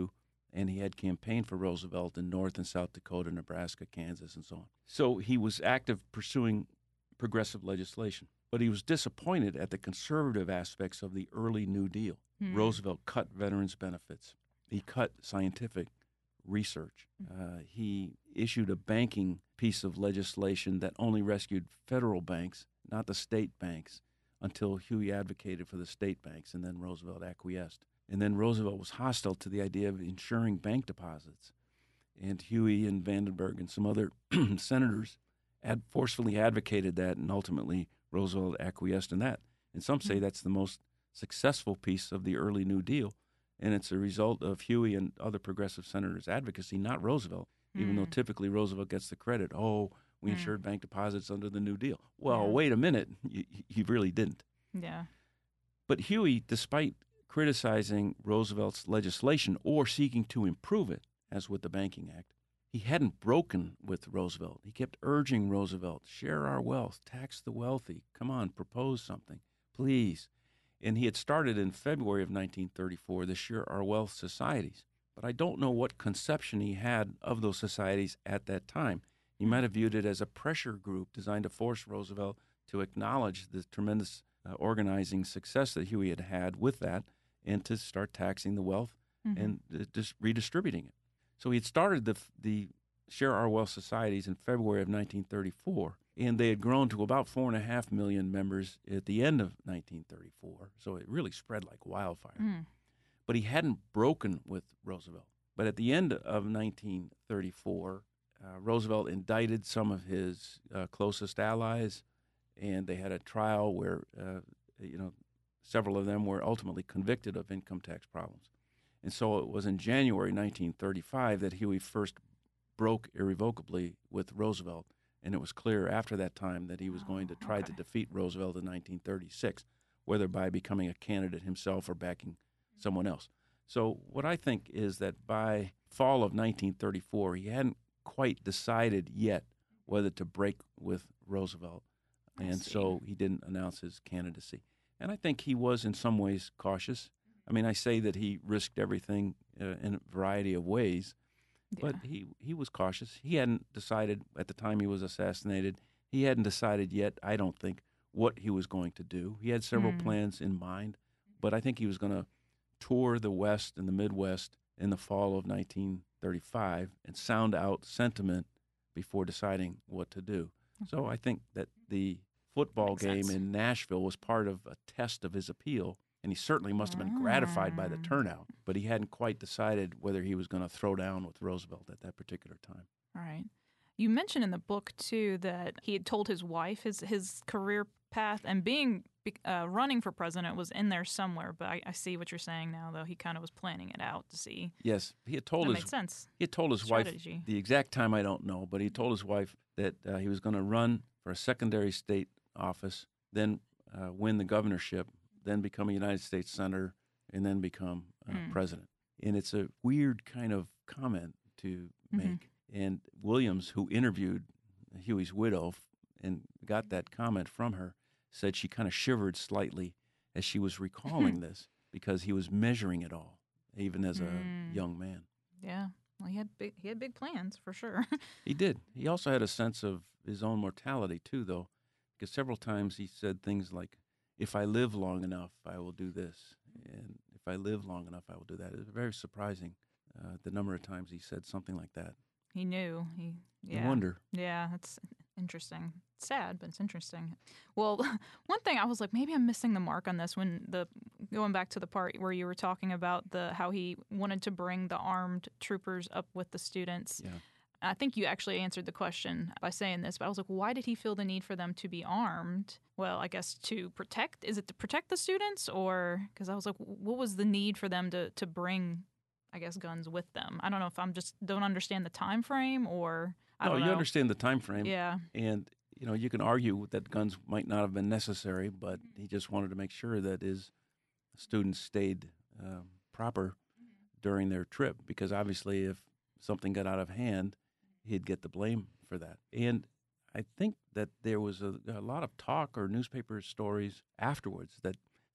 and he had campaigned for Roosevelt in North and South Dakota, Nebraska, Kansas, and so on. So he was active pursuing progressive legislation. But he was disappointed at the conservative aspects of the early New Deal. Hmm. Roosevelt cut veterans' benefits. He cut scientific research. Uh, he issued a banking piece of legislation that only rescued federal banks, not the state banks, until Huey advocated for the state banks, and then Roosevelt acquiesced. And then Roosevelt was hostile to the idea of insuring bank deposits. And Huey and Vandenberg and some other senators ad- forcefully advocated that, and ultimately Roosevelt acquiesced in that. And some say that's the most successful piece of the early New Deal, and it's a result of Huey and other progressive senators' advocacy, not Roosevelt, mm. even though typically Roosevelt gets the credit. Oh, we mm. insured bank deposits under the New Deal. Well, yeah. wait a minute. You, you really didn't. Yeah. But Huey, despite criticizing Roosevelt's legislation or seeking to improve it, as with the Banking Act, he hadn't broken with Roosevelt. He kept urging Roosevelt, share our wealth, tax the wealthy. Come on, propose something, please. And he had started in February of nineteen thirty-four the Share Our Wealth Societies. But I don't know what conception he had of those societies at that time. He might have viewed it as a pressure group designed to force Roosevelt to acknowledge the tremendous uh, organizing success that Huey had had with that and to start taxing the wealth mm-hmm. and uh, just redistributing it. So he had started the the Share Our Wealth Societies in February of nineteen thirty-four, and they had grown to about four and a half million members at the end of nineteen thirty-four. So it really spread like wildfire. Mm. But he hadn't broken with Roosevelt. But at the end of nineteen thirty-four, uh, Roosevelt indicted some of his uh, closest allies, and they had a trial where uh, you know several of them were ultimately convicted of income tax problems. And so it was in January nineteen thirty-five that Huey first broke irrevocably with Roosevelt, and it was clear after that time that he was oh, going to try okay. to defeat Roosevelt in nineteen thirty-six, whether by becoming a candidate himself or backing someone else. So what I think is that by fall of nineteen thirty-four, he hadn't quite decided yet whether to break with Roosevelt, and so he didn't announce his candidacy. And I think he was in some ways cautious. I mean, I say that he risked everything uh, in a variety of ways, yeah. but he, he was cautious. He hadn't decided at the time he was assassinated. He hadn't decided yet, I don't think, what he was going to do. He had several mm. plans in mind, but I think he was going to tour the West and the Midwest in the fall of nineteen thirty-five and sound out sentiment before deciding what to do. Okay. So I think that the football Makes game sense. in Nashville was part of a test of his appeal. And he certainly must have been gratified by the turnout, but he hadn't quite decided whether he was going to throw down with Roosevelt at that particular time. All right. You mentioned in the book, too, that he had told his wife his, his career path, and being uh, running for president was in there somewhere, but I, I see what you're saying now, though. He kind of was planning it out to see. Yes. He had told that his, made sense. He had told his Strategy. wife, the exact time I don't know, but he told his wife that uh, he was going to run for a secondary state office, then uh, win the governorship, then become a United States senator, and then become uh, mm. president. And it's a weird kind of comment to make. Mm-hmm. And Williams, who interviewed Huey's widow and got that comment from her, said she kind of shivered slightly as she was recalling this because he was measuring it all, even as a mm. young man. Yeah. Well, he had big, he had big plans, for sure. He did. He also had a sense of his own mortality, too, though, because several times he said things like, if I live long enough, I will do this. And if I live long enough, I will do that. It's very surprising, uh, the number of times he said something like that. He knew. He, yeah. I wonder. Yeah, it's interesting. It's sad, but it's interesting. Well, one thing I was like, maybe I'm missing the mark on this when the going back to the part where you were talking about the how he wanted to bring the armed troopers up with the students. Yeah. I think you actually answered the question by saying this, but I was like, why did he feel the need for them to be armed? Well, I guess to protect, is it to protect the students, or, because I was like, what was the need for them to, to bring, I guess, guns with them? I don't know if I'm just don't understand the time frame, or I no, don't know. You understand the time frame. Yeah. And, you know, you can argue that guns might not have been necessary, but he just wanted to make sure that his students stayed um, proper during their trip, because obviously if something got out of hand, he'd get the blame for that. And I think that there was a, a lot of talk or newspaper stories afterwards that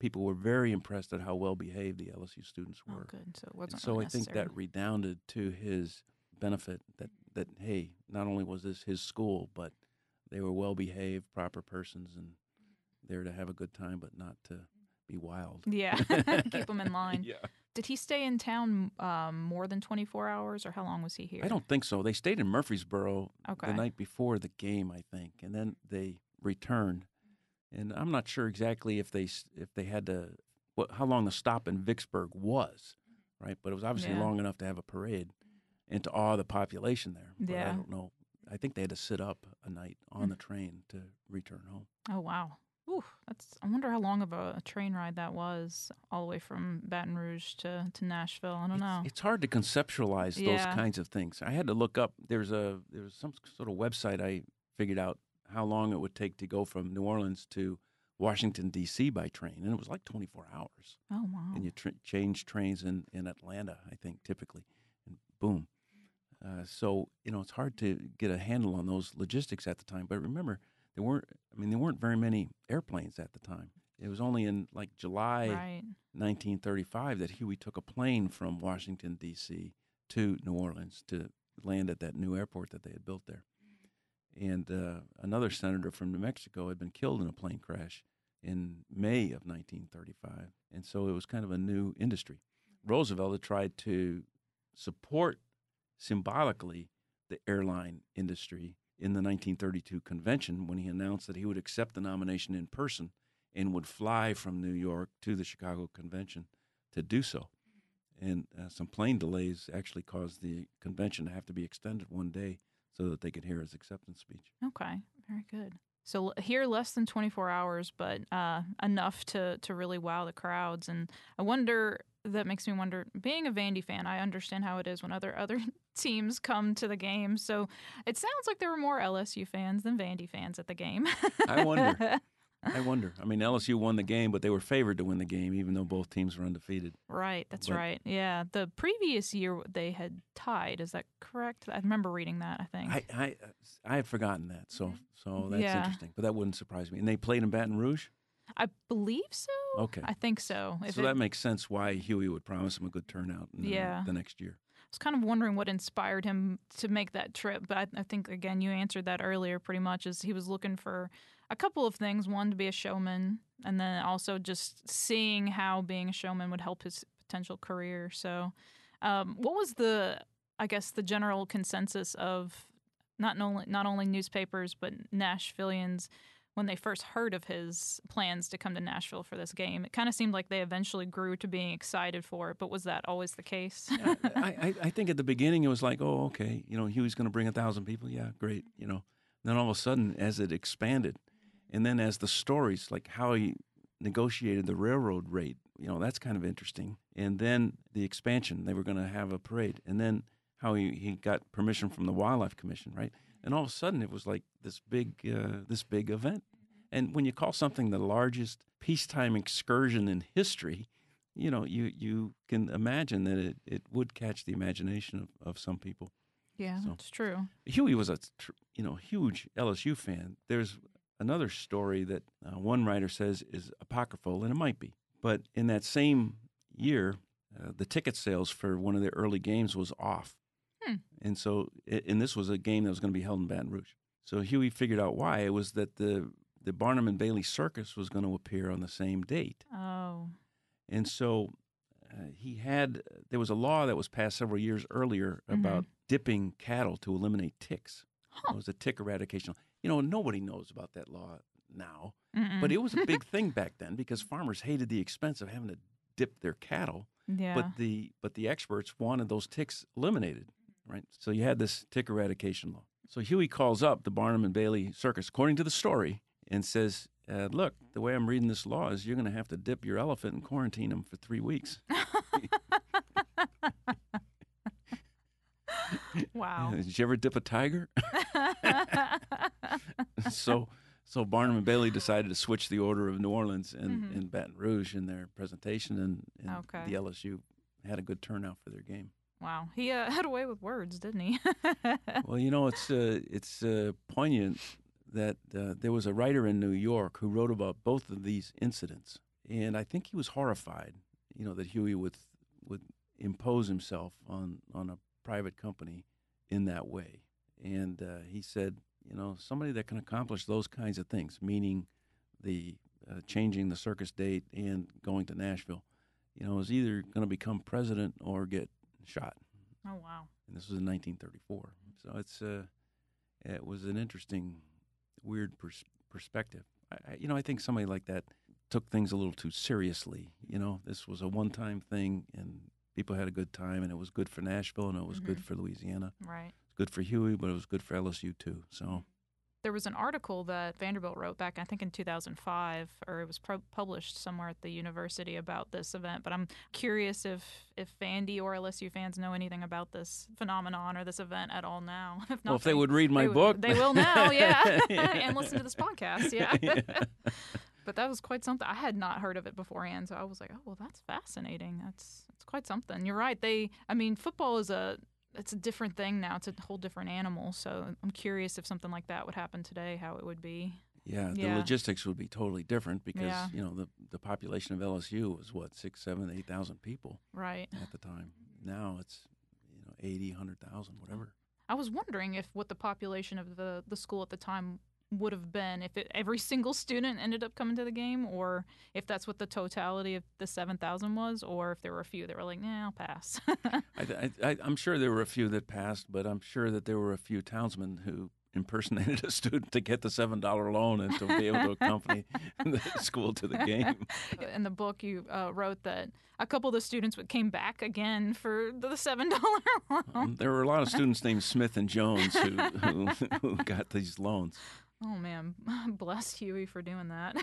people were very impressed at how well behaved the L S U students were. Oh, good. So it wasn't And so really I think necessary. that redounded to his benefit that, that, hey, not only was this his school, but they were well-behaved, proper persons, and there to have a good time, but not to be wild. Yeah, keep him in line. Yeah. Did he stay in town um, more than twenty-four hours, or how long was he here? I don't think so. They stayed in Murfreesboro Okay. the night before the game, I think, and then they returned. And I'm not sure exactly if they s- if they had to what how long the stop in Vicksburg was, right? But it was obviously Yeah. long enough to have a parade and to awe the population there. But I Yeah. don't know. I think they had to sit up a night on Mm. the train to return home. Oh, wow. Ooh, that's. I wonder how long of a, a train ride that was, all the way from Baton Rouge to, to Nashville. I don't it's, know. It's hard to conceptualize those Yeah. kinds of things. I had to look up. There's a there was some sort of website I figured out how long it would take to go from New Orleans to Washington D C by train, and it was like twenty-four hours. Oh, wow. And you tr- change trains in in Atlanta, I think, typically, and boom. Uh, so you know it's hard to get a handle on those logistics at the time. But remember, there weren't. I mean, there weren't very many airplanes at the time. It was only in like July Right. nineteen thirty-five that Huey took a plane from Washington D C to New Orleans to land at that new airport that they had built there. And uh, another senator from New Mexico had been killed in a plane crash in May of nineteen thirty-five, and so it was kind of a new industry. Roosevelt had tried to support symbolically the airline industry in the nineteen thirty-two convention when he announced that he would accept the nomination in person and would fly from New York to the Chicago convention to do so. And uh, some plane delays actually caused the convention to have to be extended one day so that they could hear his acceptance speech. Okay. Very good. So l- here, less than twenty-four hours, but uh, enough to, to really wow the crowds. And I wonder, that makes me wonder, being a Vandy fan, I understand how it is when other other teams come to the game. So it sounds like there were more L S U fans than Vandy fans at the game. I wonder. I wonder. I mean, L S U won the game, but they were favored to win the game, even though both teams were undefeated. Right, that's But- right. Yeah, the previous year they had tied. Is that correct? I remember reading that, I think. I I, I had forgotten that, so so that's Yeah. interesting. But that wouldn't surprise me. And they played in Baton Rouge? I believe so. Okay. I think so. If So it- that makes sense why Huey would promise him a good turnout in the, Yeah. the next year. I was kind of wondering what inspired him to make that trip, but I, I think, again, you answered that earlier pretty much, is he was looking for a couple of things. One, to be a showman, and then also just seeing how being a showman would help his potential career. So um, what was the, I guess, the general consensus of not only, not only newspapers, but Nashvillians when they first heard of his plans to come to Nashville for this game? It kind of seemed like they eventually grew to being excited for it, but was that always the case? I, I, I think at the beginning it was like, oh, okay, you know, Huey's going to bring a thousand people. Yeah, great, you know. Then all of a sudden, as it expanded, and then as the stories, like how he negotiated the railroad rate, you know, that's kind of interesting. And then the expansion, they were going to have a parade. And then how he, he got permission from the Wildlife Commission, right? And all of a sudden, it was like this big, uh, this big event. And when you call something the largest peacetime excursion in history, you know, you, you can imagine that it, it would catch the imagination of, of some people. Yeah, So- that's true. Huey was a tr- you know huge L S U fan. There's another story that uh, one writer says is apocryphal, and it might be. But in that same year, uh, the ticket sales for one of the early games was off, Hmm. and so it, and this was a game that was going to be held in Baton Rouge. So Huey figured out why. It was that the the Barnum and Bailey Circus was going to appear on the same date, Oh, and so uh, he had there was a law that was passed several years earlier Mhm. about dipping cattle to eliminate ticks. Huh. It was a tick eradication. You know, nobody knows about that law now, Mm-mm. but it was a big thing back then because farmers hated the expense of having to dip their cattle. yeah. But the but the experts wanted those ticks eliminated, right? So you had this tick eradication law. So Huey calls up the Barnum and Bailey Circus, according to the story, and says, uh, "Look, the way I'm reading this law is you're going to have to dip your elephant and quarantine him for three weeks." Wow. Did you ever dip a tiger? so so Barnum and Bailey decided to switch the order of New Orleans and, Mhm. and Baton Rouge in their presentation, and, and Okay. the L S U had a good turnout for their game. Wow. He uh, had a way with words, didn't he? Well, you know, it's uh, it's uh, poignant that uh, there was a writer in New York who wrote about both of these incidents, And I think he was horrified, you know, that Huey would would impose himself on, on a private company in that way. And uh, he said, you know, somebody that can accomplish those kinds of things, meaning the uh, changing the circus date and going to Nashville, you know, is either going to become president or get shot. Oh, wow. And this was in nineteen thirty-four. So it's uh, it was an interesting, weird pers- perspective. I, I, you know, I think somebody like that took things a little too seriously. You know, this was a one-time thing, and people had a good time, and it was good for Nashville, and it was mm-hmm. good for Louisiana. Right. It was good for Huey, but it was good for L S U too. So there was an article that Vanderbilt wrote back, I think in two thousand five, or it was pro- published somewhere at the university about this event. But I'm curious if if Vandy or L S U fans know anything about this phenomenon or this event at all now. If not, well, if they, they would read my they book, would, they will now, yeah, and listen to this podcast, yeah. yeah. But that was quite something. I had not heard of it beforehand, so I was like, oh, well, that's fascinating. That's that's quite something. You're right. They, I mean, football is a it's a different thing now. It's a whole different animal. So I'm curious if something like that would happen today, how it would be. Yeah, the yeah. logistics would be totally different because yeah. you know the the population of L S U was what six, seven, eight thousand people, right, at the time. Now it's you know eighty, a hundred thousand, whatever. I was wondering if what the population of the the school at the time would have been if it, every single student ended up coming to the game, or if that's what the totality of the seven thousand was, or if there were a few that were like, nah, I'll pass. I, I, I'm sure there were a few that passed, but I'm sure that there were a few townsmen who impersonated a student to get the seven dollar loan and to be able to accompany the school to the game. In the book, you uh, wrote that a couple of the students came back again for the seven dollar loan. Um, there were a lot of students named Smith and Jones who, who, who got these loans. Oh, man. Bless Huey for doing that.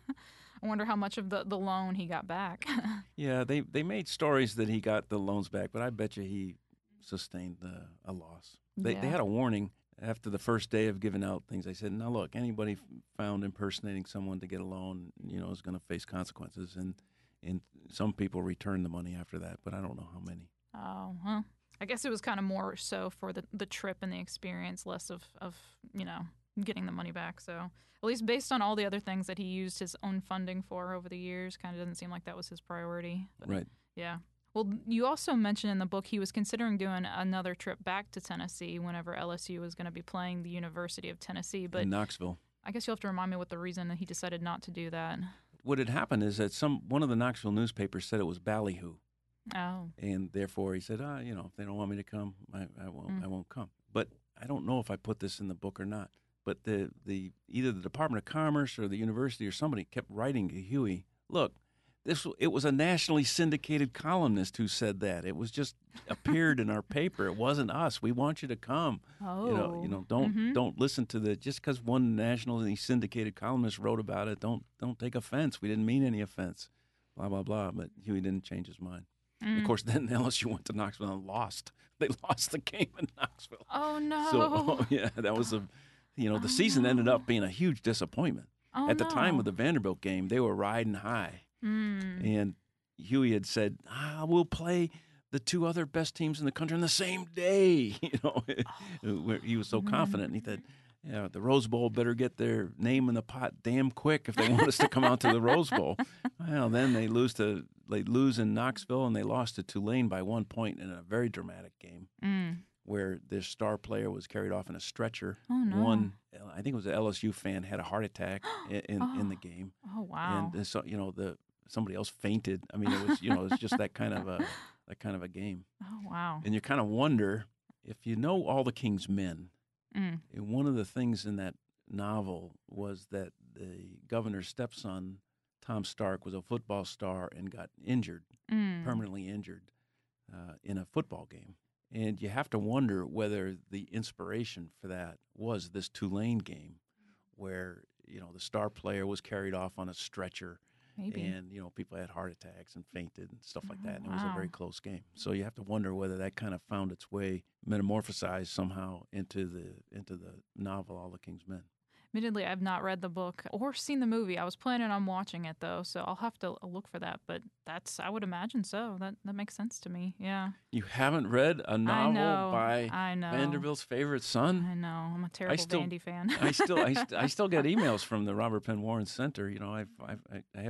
I wonder how much of the, the loan he got back. Yeah, they, they made stories that he got the loans back, but I bet you he sustained uh, a loss. They, yeah. they had a warning after the first day of giving out things. They said, now, look, anybody found impersonating someone to get a loan, you know, is going to face consequences. And, and some people returned the money after that, but I don't know how many. Oh, huh. I guess it was kind of more so for the, the trip and the experience, less of, of, you know, getting the money back. So at least based on all the other things that he used his own funding for over the years, kind of doesn't seem like that was his priority. But, right. Yeah. Well, you also mentioned in the book he was considering doing another trip back to Tennessee whenever L S U was going to be playing the University of Tennessee. But in Knoxville. I guess you'll have to remind me what the reason that he decided not to do that. What had happened is that some one of the Knoxville newspapers said it was ballyhoo. Oh. And therefore he said, ah, you know, if they don't want me to come, I, I won't Mm. I won't come. But I don't know if I put this in the book or not. But the, the either the Department of Commerce or the university or somebody kept writing to Huey, look, this it was a nationally syndicated columnist who said that. It was just appeared in our paper. It wasn't us. We want you to come. Oh. You know, you know, don't mm-hmm. don't listen to the just because one nationally syndicated columnist wrote about it. Don't don't take offense. We didn't mean any offense. Blah blah blah. But Huey didn't change his mind. Mm. Of course, then L S U went to Knoxville and lost. They lost the game in Knoxville. Oh no! So oh, yeah, that was a. You know, the Oh, season no. ended up being a huge disappointment. Oh, At the time no. of the Vanderbilt game, they were riding high. Mm. And Huey had said, ah, we'll play the two other best teams in the country on the same day. You know, Oh. he was so Mm. confident. And he said, yeah, the Rose Bowl better get their name in the pot damn quick if they want us to come out to the Rose Bowl. Well, then they lose to they lose in Knoxville, and they lost to Tulane by one point in a very dramatic game. Mm. Where their star player was carried off in a stretcher. Oh, no. One, I think it was an L S U fan, had a heart attack in in, Oh. in the game, Oh wow! and so you know the somebody else fainted. I mean, it was you know it's just that kind of a that kind of a game, Oh wow! and you kind of wonder if you know all the King's Men. Mm. And one of the things in that novel was that the governor's stepson, Tom Stark, was a football star and got injured, Mm. permanently injured, uh, in a football game. And you have to wonder whether the inspiration for that was this Tulane game where, you know, the star player was carried off on a stretcher Maybe. and, you know, people had heart attacks and fainted and stuff like that. And it was Wow. a very close game. So you have to wonder whether that kind of found its way, metamorphosized somehow into the into the novel All the King's Men. Admittedly, I've not read the book or seen the movie. I was planning on watching it though, so I'll have to look for that. But that's, I would imagine so. That that makes sense to me. Yeah. You haven't read a I novel know. by I know. Vanderbilt's favorite son? I know. I'm a terrible still- Vandy fan. I still I, st- I still get emails from the Robert Penn Warren Center. You know, I've, I've I I haven't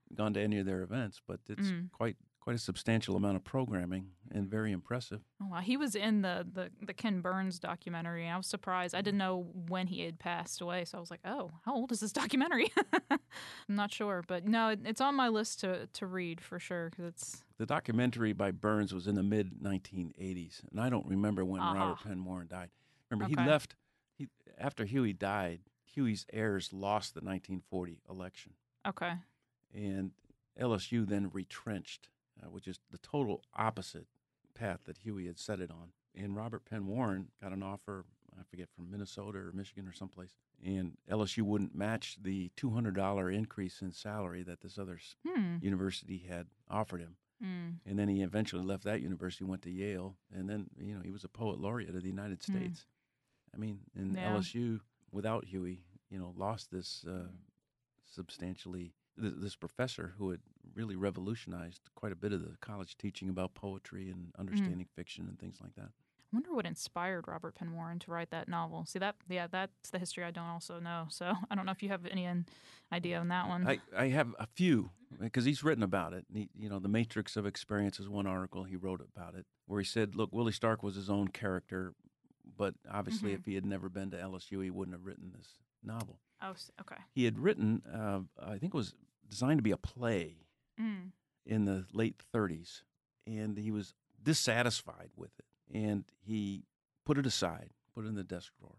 gone to any of their events, but it's Mm. quite quite a substantial amount of programming and very impressive. Oh, wow. He was in the, the, the Ken Burns documentary. I was surprised. I didn't know when he had passed away, so I was like, oh, how old is this documentary? I'm not sure, but no, it, it's on my list to, to read for sure. Cause it's The documentary by Burns was in the mid nineteen eighties, and I don't remember when Uh-huh. Robert Penn Warren died. Remember, Okay. he left he after Huey died. Huey's heirs lost the nineteen forty election, okay. and L S U then retrenched, uh, which is the total opposite path that Huey had set it on. And Robert Penn Warren got an offer, I forget, from Minnesota or Michigan or someplace, and L S U wouldn't match the two hundred dollars increase in salary that this other s- Hmm. university had offered him. Hmm. And then he eventually left that university, went to Yale, and then, you know, he was a poet laureate of the United Hmm. States. I mean, and Yeah. L S U, without Huey, you know, lost this uh, substantially, th- this professor who had really revolutionized quite a bit of the college teaching about poetry and understanding fiction and things like that. I wonder what inspired Robert Penn Warren to write that novel. See, that, yeah, that's the history I don't also know. So I don't know if you have any in- idea on that one. I, I have a few, because he's written about it. He, you know, The Matrix of Experience is one article he wrote about it, where he said, look, Willie Stark was his own character, but obviously Mhm. if he had never been to L S U, he wouldn't have written this novel. oh, s- okay. He had written, uh, I think it was designed to be a play Mm. in the late thirties, and he was dissatisfied with it, and he put it aside, put it in the desk drawer.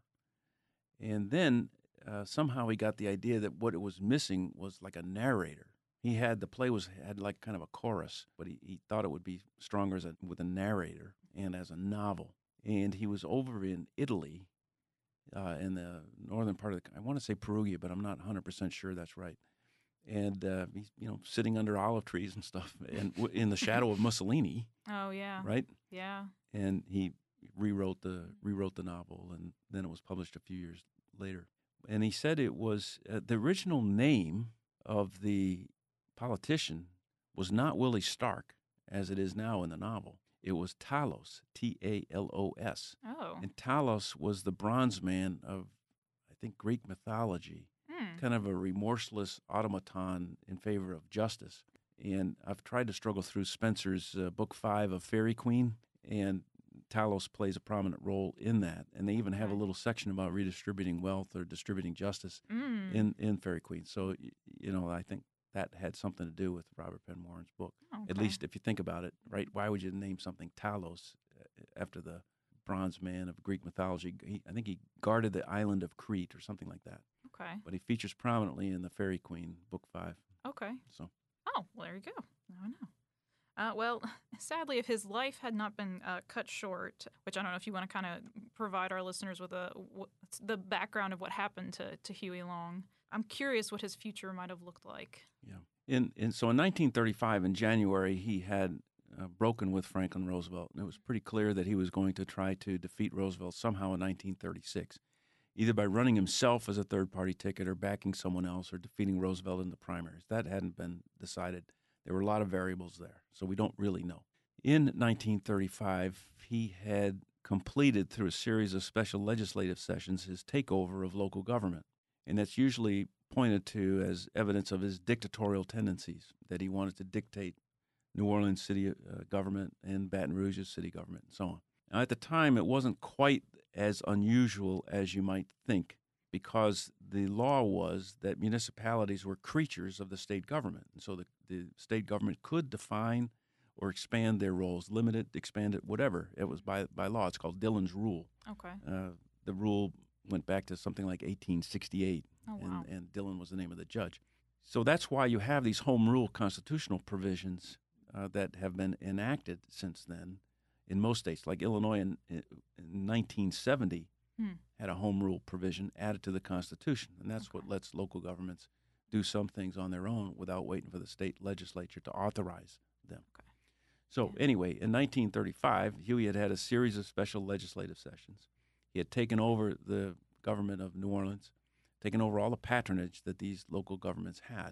And then uh, somehow he got the idea that what it was missing was like a narrator. He had, the play was had like kind of a chorus, but he, he thought it would be stronger as a, with a narrator and as a novel. And he was over in Italy, uh, in the northern part of the, I want to say Perugia, but I'm not one hundred percent sure that's right. And uh, he's, you know, sitting under olive trees and stuff, and w- in the shadow of Mussolini, Oh, yeah. right? Yeah. And he rewrote the rewrote the novel, and then it was published a few years later. And he said it was uh, the original name of the politician was not Willie Stark, as it is now in the novel. It was Talos, T A L O S. Oh. And Talos was the bronze man of, I think, Greek mythology, Hmm. kind of a remorseless automaton in favor of justice. And I've tried to struggle through Spencer's uh, book five of Fairy Queen, and Talos plays a prominent role in that. And they even have a Okay. little section about redistributing wealth or distributing justice Mm. in, in Fairy Queen. So, y- you know, I think that had something to do with Robert Penn Warren's book. At Okay. least if you think about it, right? Why would you name something Talos uh, after the bronze man of Greek mythology? He, I think he guarded the island of Crete or something like that. Okay. But he features prominently in the Fairy Queen, book five. Okay. So Oh, well, there you go. Now I know. Uh, well, sadly, if his life had not been uh, cut short, which I don't know if you want to kind of provide our listeners with a what, the background of what happened to, to Huey Long, I'm curious what his future might have looked like. yeah. In, in so in nineteen thirty-five, in January, he had uh, broken with Franklin Roosevelt, and it was pretty clear that he was going to try to defeat Roosevelt somehow in nineteen thirty-six, either by running himself as a third-party ticket or backing someone else or defeating Roosevelt in the primaries. That hadn't been decided. There were a lot of variables there, so we don't really know. In nineteen thirty-five, he had completed, through a series of special legislative sessions, his takeover of local government. And that's usually pointed to as evidence of his dictatorial tendencies, that he wanted to dictate New Orleans city uh, government and Baton Rouge's city government and so on. Now, at the time, it wasn't quite as unusual as you might think, because the law was that municipalities were creatures of the state government. And so the, the state government could define or expand their roles, limit it, expand it, whatever. It was by, by law. It's called Dillon's Rule. Okay. Uh, the rule went back to something like eighteen sixty-eight, Oh, wow. and, and Dillon was the name of the judge. So that's why you have these home rule constitutional provisions uh, that have been enacted since then in most states. Like Illinois in, in nineteen seventy Hmm. had a home rule provision added to the Constitution, and that's Okay. what lets local governments do some things on their own without waiting for the state legislature to authorize them. Okay. So anyway, in nineteen thirty-five, Huey had had a series of special legislative sessions. He had taken over the government of New Orleans, taken over all the patronage that these local governments had.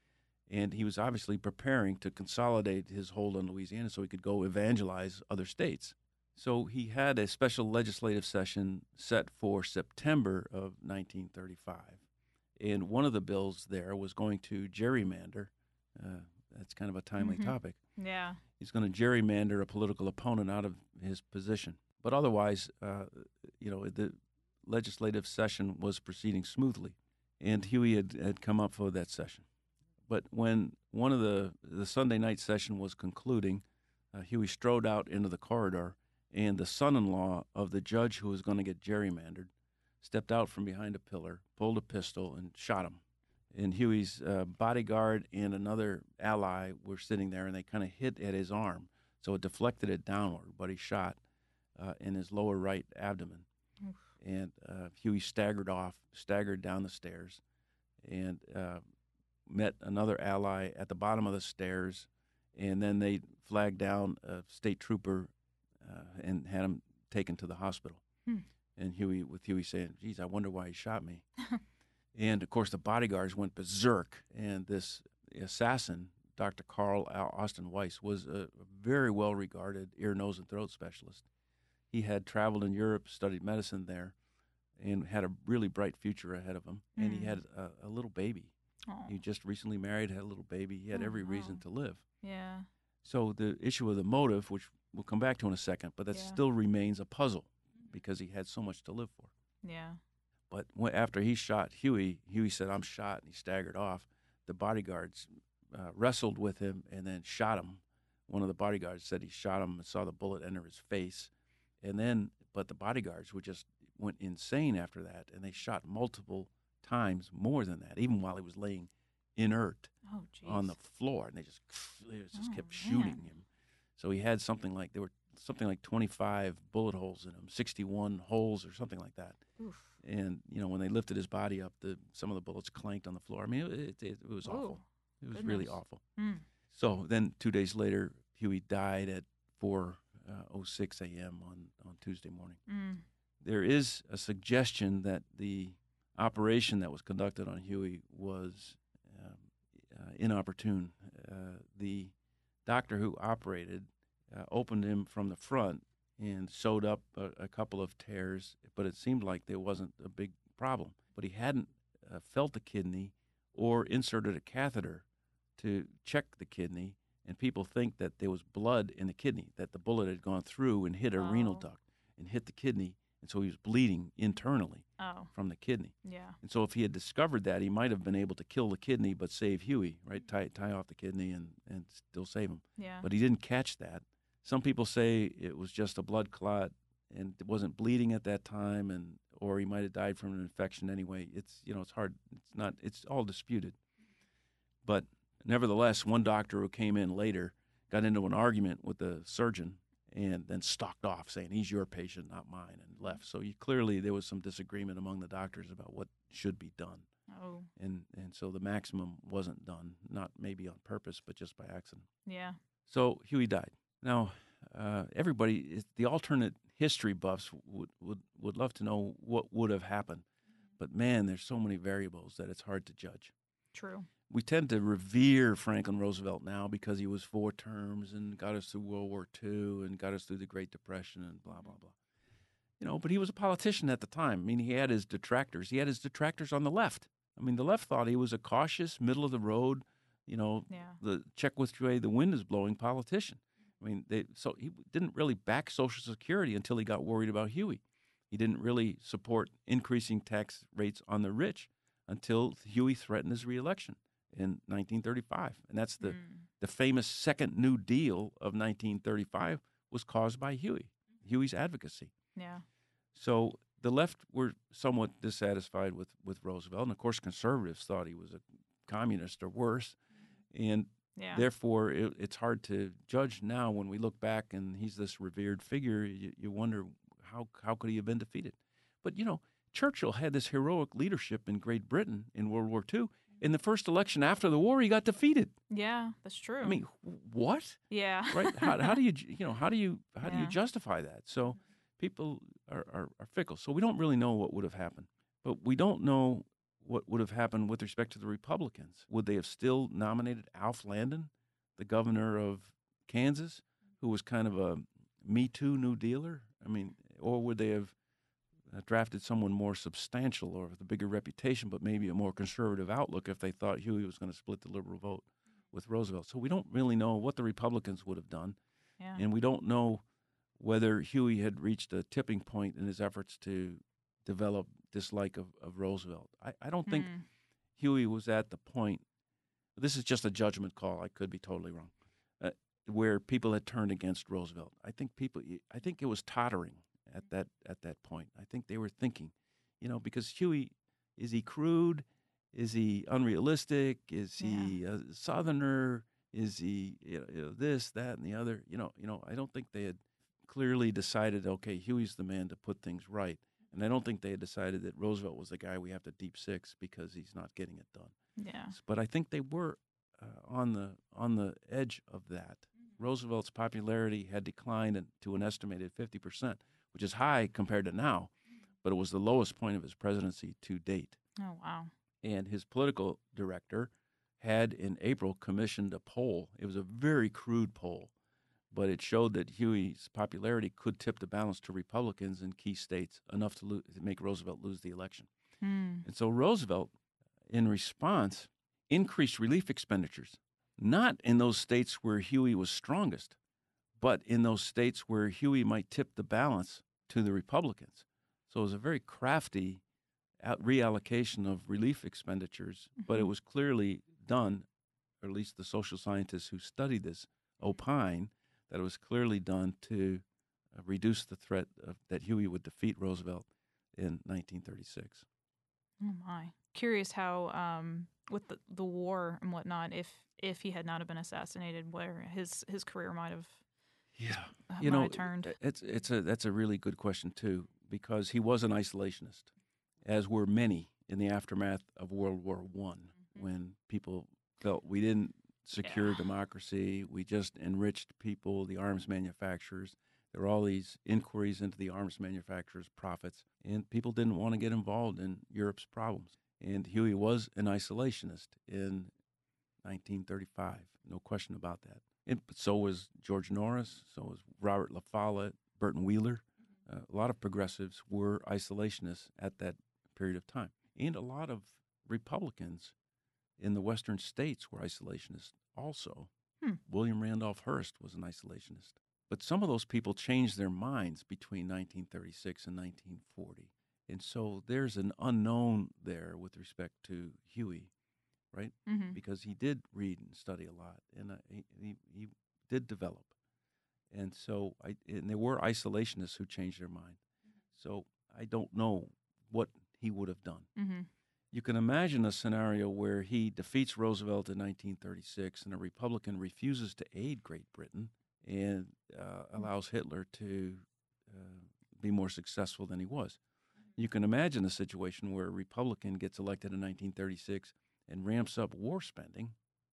And he was obviously preparing to consolidate his hold on Louisiana so he could go evangelize other states. So he had a special legislative session set for September of nineteen thirty-five. And one of the bills there was going to gerrymander Uh, that's kind of a timely Mhm. topic. Yeah. He's going to gerrymander a political opponent out of his position. But otherwise, uh, you know, the legislative session was proceeding smoothly, and Huey had, had come up for that session. But when one of the the Sunday night session was concluding, uh, Huey strode out into the corridor, and the son-in-law of the judge who was going to get gerrymandered stepped out from behind a pillar, pulled a pistol, and shot him. And Huey's uh, bodyguard and another ally were sitting there, and they kind of hit at his arm, so it deflected it downward, but he shot uh, in his lower right abdomen. Oof. And uh, Huey staggered off, staggered down the stairs, and uh, met another ally at the bottom of the stairs, and then they flagged down a state trooper uh, and had him taken to the hospital. Hmm. And Huey, with Huey saying, geez, I wonder why he shot me. And, of course, the bodyguards went berserk, and this assassin, Doctor Carl Austin Weiss, was a very well-regarded ear, nose, and throat specialist. He had traveled in Europe, studied medicine there, and had a really bright future ahead of him. Mm. And he had a, a little baby. Oh. He just recently married, had a little baby. He had oh, every wow. reason to live. Yeah. So the issue of the motive, which we'll come back to in a second, but that yeah. still remains a puzzle because he had so much to live for. Yeah. But when, after he shot Huey, Huey said, I'm shot, and he staggered off. The bodyguards uh, wrestled with him and then shot him. One of the bodyguards said he shot him and saw the bullet enter his face. And then, but the bodyguards were just went insane after that, and they shot multiple times more than that, even while he was laying inert oh, on the floor. And they just, they just oh, kept man. shooting him. So he had something like, there were something like twenty-five bullet holes in him, sixty-one holes or something like that. Oof. And, you know, when they lifted his body up, the some of the bullets clanked on the floor. I mean, it, it, it was Ooh, awful. It was goodness. really awful. Mm. So then two days later, Huey died at four oh six a.m. on, on Tuesday morning. Mm. There is a suggestion that the operation that was conducted on Huey was um, uh, inopportune. Uh, the doctor who operated uh, opened him from the front and sewed up a, a couple of tears, but it seemed like there wasn't a big problem. But he hadn't uh, felt the kidney or inserted a catheter to check the kidney, and people think that there was blood in the kidney, that the bullet had gone through and hit a oh. renal duct and hit the kidney, and so he was bleeding internally oh. from the kidney. Yeah. And so if he had discovered that, he might have been able to kill the kidney but save Huey, right? Tie, tie off the kidney and, and still save him. Yeah. But he didn't catch that. Some people say it was just a blood clot and it wasn't bleeding at that time, and or he might have died from an infection anyway. It's, you know, it's hard. It's not, it's all disputed. But nevertheless, one doctor who came in later got into an argument with the surgeon and then stalked off saying, he's your patient, not mine, and left. So you, clearly there was some disagreement among the doctors about what should be done. Oh. And and so the maximum wasn't done, not maybe on purpose, but just by accident. Yeah. So Huey died. Now, uh, everybody, the alternate history buffs would, would, would love to know what would have happened. But, man, there's so many variables that it's hard to judge. True. We tend to revere Franklin Roosevelt now because he was four terms and got us through World War Two and got us through the Great Depression and blah, blah, blah. You know, but he was a politician at the time. I mean, he had his detractors. He had his detractors on the left. I mean, the left thought he was a cautious, middle-of-the-road, you know, yeah. the check which way the wind is blowing politician. I mean, they, so he didn't really back Social Security until he got worried about Huey. He didn't really support increasing tax rates on the rich until Huey threatened his reelection in nineteen thirty-five. And that's the, mm. the famous Second New Deal of nineteen thirty-five was caused by Huey, Huey's advocacy. Yeah. So the left were somewhat dissatisfied with, with Roosevelt. And, of course, conservatives thought he was a communist or worse. And yeah. therefore, it, it's hard to judge now when we look back and he's this revered figure. You, you wonder how how could he have been defeated? But, you know, Churchill had this heroic leadership in Great Britain in World War Two. In the first election after the war, he got defeated. Yeah, that's true. I mean, what? Yeah. Right? How, how do you, you know, how do you, how yeah. do you justify that? So people are, are, are fickle. So we don't really know what would have happened. But we don't know what would have happened with respect to the Republicans. Would they have still nominated Alf Landon, the governor of Kansas, who was kind of a Me Too New Dealer? I mean, or would they have uh, drafted someone more substantial or with a bigger reputation, but maybe a more conservative outlook if they thought Huey was going to split the liberal vote? with Roosevelt. So we don't really know what the Republicans would have done, Yeah. and we don't know whether Huey had reached a tipping point in his efforts to develop dislike of, of Roosevelt. I, I don't think Hmm. Huey was at the point, this is just a judgment call, I could be totally wrong, uh, where people had turned against Roosevelt. I think people, I think it was tottering at that at that point. I think they were thinking, you know, because Huey, is he crude? Is he unrealistic? Is he a Southerner? Is he, you know, you know, this, that, and the other? You know, you know. I don't think they had clearly decided, okay, Huey's the man to put things right. And I don't think they had decided that Roosevelt was the guy we have to deep six because he's not getting it done. Yeah. But I think they were uh, on the on the edge of that. Roosevelt's popularity had declined to an estimated fifty percent, which is high compared to now, but it was the lowest point of his presidency to date. Oh, wow. And his political director had in April commissioned a poll. It was a very crude poll, but it showed that Huey's popularity could tip the balance to Republicans in key states enough to, lo- to make Roosevelt lose the election. Hmm. And so Roosevelt, in response, increased relief expenditures, not in those states where Huey was strongest, but in those states where Huey might tip the balance to the Republicans. So it was a very crafty out reallocation of relief expenditures, mm-hmm. but it was clearly done, or at least the social scientists who studied this opine, that it was clearly done to uh, reduce the threat of, that Huey would defeat Roosevelt in nineteen thirty-six. Oh, my. Curious how, um, with the, the war and whatnot, if if he had not have been assassinated, where his, his career might have yeah. uh, you might know, have turned. It's, it's a, that's a really good question, too, because he was an isolationist, as were many in the aftermath of World War One, mm-hmm. when people felt we didn't secure yeah. democracy, we just enriched people, the arms manufacturers. There were all these inquiries into the arms manufacturers' profits, and people didn't want to get involved in Europe's problems. And Huey was an isolationist in nineteen thirty-five, no question about that. And so was George Norris, so was Robert La Follette, Burton Wheeler. Uh, a lot of progressives were isolationists at that period of time. And a lot of Republicans in the western states were isolationists also. Hmm. William Randolph Hearst was an isolationist. But some of those people changed their minds between nineteen thirty-six and nineteen forty. And so there's an unknown there with respect to Huey, right? Mm-hmm. Because he did read and study a lot, and uh, he, he, he did develop. And so I, and there were isolationists who changed their mind. So I don't know what he would have done. Mm-hmm. You can imagine a scenario where he defeats Roosevelt in nineteen thirty-six and a Republican refuses to aid Great Britain and uh, allows Hitler to uh, be more successful than he was. You can imagine a situation where a Republican gets elected in nineteen thirty-six and ramps up war spending,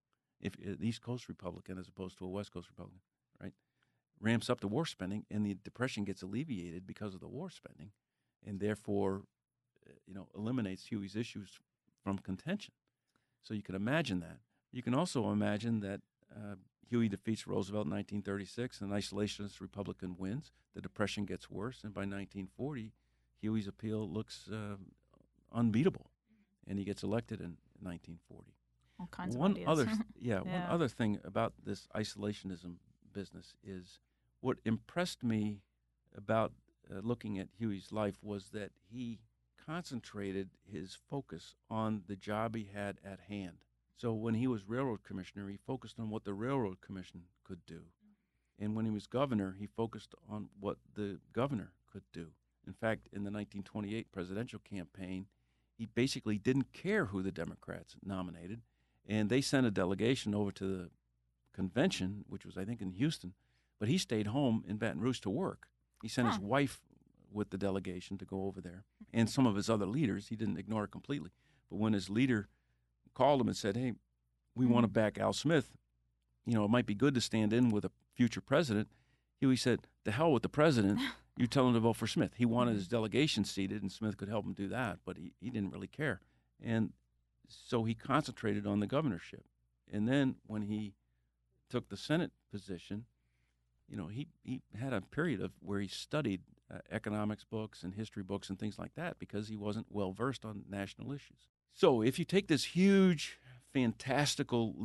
if an East Coast Republican as opposed to a West Coast Republican, right? Ramps up the war spending, and the Depression gets alleviated because of the war spending, and therefore, you know, eliminates Huey's issues from contention. So you can imagine that. You can also imagine that uh, Huey defeats Roosevelt in nineteen thirty-six, an isolationist Republican wins, the Depression gets worse, and by nineteen forty, Huey's appeal looks uh, unbeatable, and he gets elected in nineteen forty. All kinds one of ideas. other, yeah, yeah, one other thing about this isolationism business is what impressed me about uh, looking at Huey's life was that he concentrated his focus on the job he had at hand. So when he was railroad commissioner, he focused on what the railroad commission could do. And when he was governor, he focused on what the governor could do. In fact, in the nineteen twenty-eight presidential campaign, he basically didn't care who the Democrats nominated, and they sent a delegation over to the convention, which was, I think, in Houston, but he stayed home in Baton Rouge to work. He sent huh. his wife with the delegation to go over there, and some of his other leaders. He didn't ignore it completely. But when his leader called him and said, hey, we mm-hmm. want to back Al Smith, you know, it might be good to stand in with a future president, Huey said, the hell with the president. You tell him to vote for Smith. He wanted his delegation seated, and Smith could help him do that, but he, he didn't really care. And so he concentrated on the governorship. And then when he took the Senate position, you know, he, he had a period of where he studied uh, economics books and history books and things like that because he wasn't well-versed on national issues. So if you take this huge, fantastical leap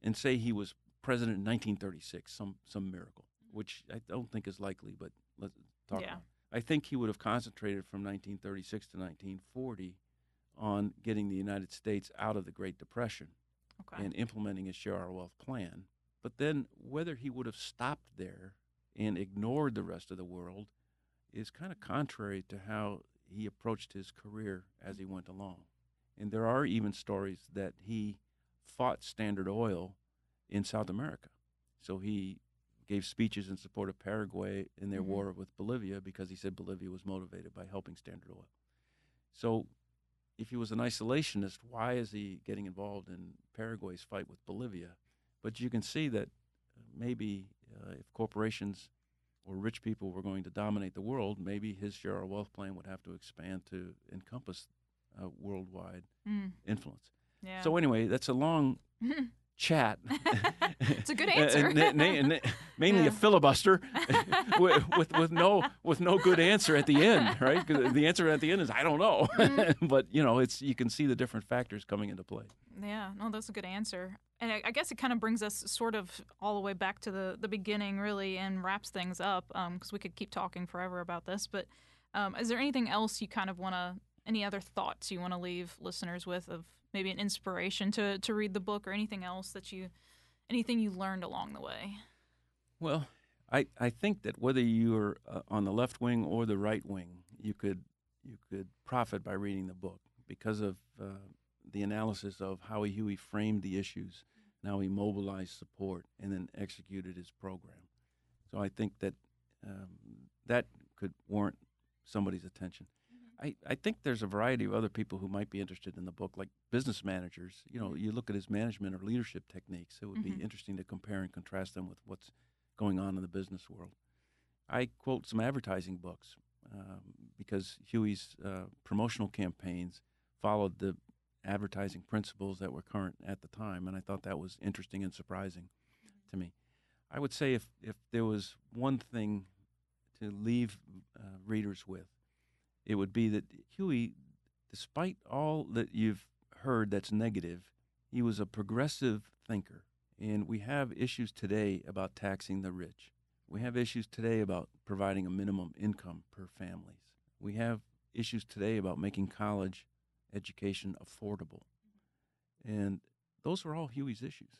and say he was president in nineteen thirty-six, some some miracle, which I don't think is likely, but let's talk Yeah. about it. I think he would have concentrated from nineteen thirty-six to nineteen forty on getting the United States out of the Great Depression Okay. and implementing his Share Our Wealth plan. But then whether he would have stopped there and ignored the rest of the world is kind of contrary to how he approached his career as he went along. And there are even stories that he fought Standard Oil in South America. So he gave speeches in support of Paraguay in their Mhm. war with Bolivia because he said Bolivia was motivated by helping Standard Oil. So if he was an isolationist, why is he getting involved in Paraguay's fight with Bolivia? But you can see that maybe uh, if corporations or rich people were going to dominate the world, maybe his Share Our Wealth plan would have to expand to encompass uh, worldwide Mm. influence. Yeah. So anyway, that's a long chat. It's a good answer. And- and- and- and mainly Yeah. a filibuster with, with with no with no good answer at the end, right? 'Cause the answer at the end is I don't know. Mhm. But you know, it's you can see the different factors coming into play. Yeah, no, that's a good answer. And I, I guess it kind of brings us sort of all the way back to the, the beginning, really, and wraps things up, because we could keep talking forever about this. But um, is there anything else you kind of want to, any other thoughts you want to leave listeners with of maybe an inspiration to, to read the book or anything else that you, anything you learned along the way? Well, I, I think that whether you're uh, on the left wing or the right wing, you could you could profit by reading the book because of uh, the analysis of how Huey framed the issues, and how he mobilized support, and then executed his program. So I think that um, that could warrant somebody's attention. I, I think there's a variety of other people who might be interested in the book, like business managers. You know, you look at his management or leadership techniques. It would Mhm. be interesting to compare and contrast them with what's going on in the business world. I quote some advertising books um, because Huey's uh, promotional campaigns followed the advertising principles that were current at the time, and I thought that was interesting and surprising to me. I would say if, if there was one thing to leave uh, readers with, it would be that Huey, despite all that you've heard that's negative, he was a progressive thinker. And we have issues today about taxing the rich. We have issues today about providing a minimum income per families. We have issues today about making college education affordable. And those are all Huey's issues.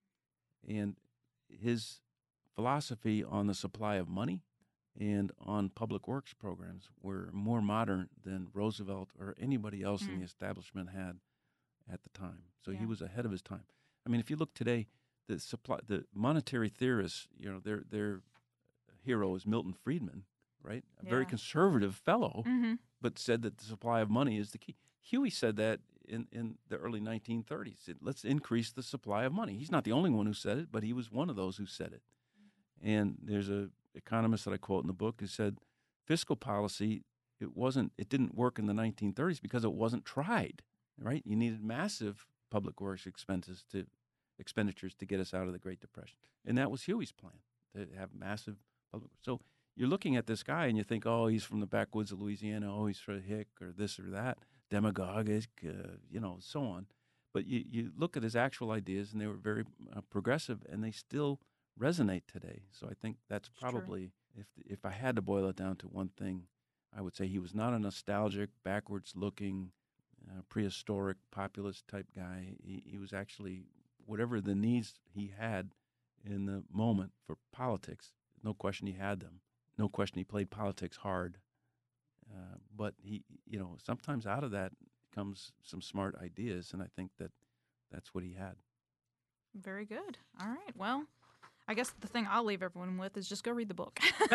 And his philosophy on the supply of money and on public works programs were more modern than Roosevelt or anybody else in Mm. the establishment had at the time. So Yeah. he was ahead of his time. I mean, if you look today, the supply, the monetary theorists, you know, their their hero is Milton Friedman, right? A very Yeah. conservative fellow, Mm-hmm. but said that the supply of money is the key. Huey said that in, in the early nineteen thirties. Said, let's increase the supply of money. He's not the only one who said it, but he was one of those who said it. And there's a economist that I quote in the book who said fiscal policy, it wasn't, it didn't work in the nineteen thirties because it wasn't tried, right? You needed massive public works expenses to expenditures to get us out of the Great Depression. And that was Huey's plan, to have massive public. So you're looking at this guy and you think, oh, he's from the backwoods of Louisiana, oh, he's from Hick or this or that, demagogic, uh, you know, so on. But you, you look at his actual ideas and they were very uh, progressive and they still resonate today. So I think that's It's true. probably, if if I had to boil it down to one thing, I would say he was not a nostalgic, backwards-looking, uh, prehistoric, populist type guy. He, he was actually, whatever the needs he had in the moment for politics, no question he had them. No question he played politics hard. Uh, but he, you know, sometimes out of that comes some smart ideas, and I think that that's what he had. Very good. All right. Well, I guess the thing I'll leave everyone with is just go read the book.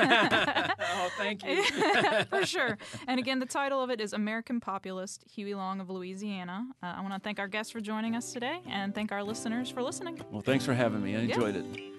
Oh, thank you. For sure. And again, the title of it is American Populist, Huey Long of Louisiana. Uh, I want to thank our guests for joining us today and thank our listeners for listening. Well, thanks for having me. I Yeah. enjoyed it.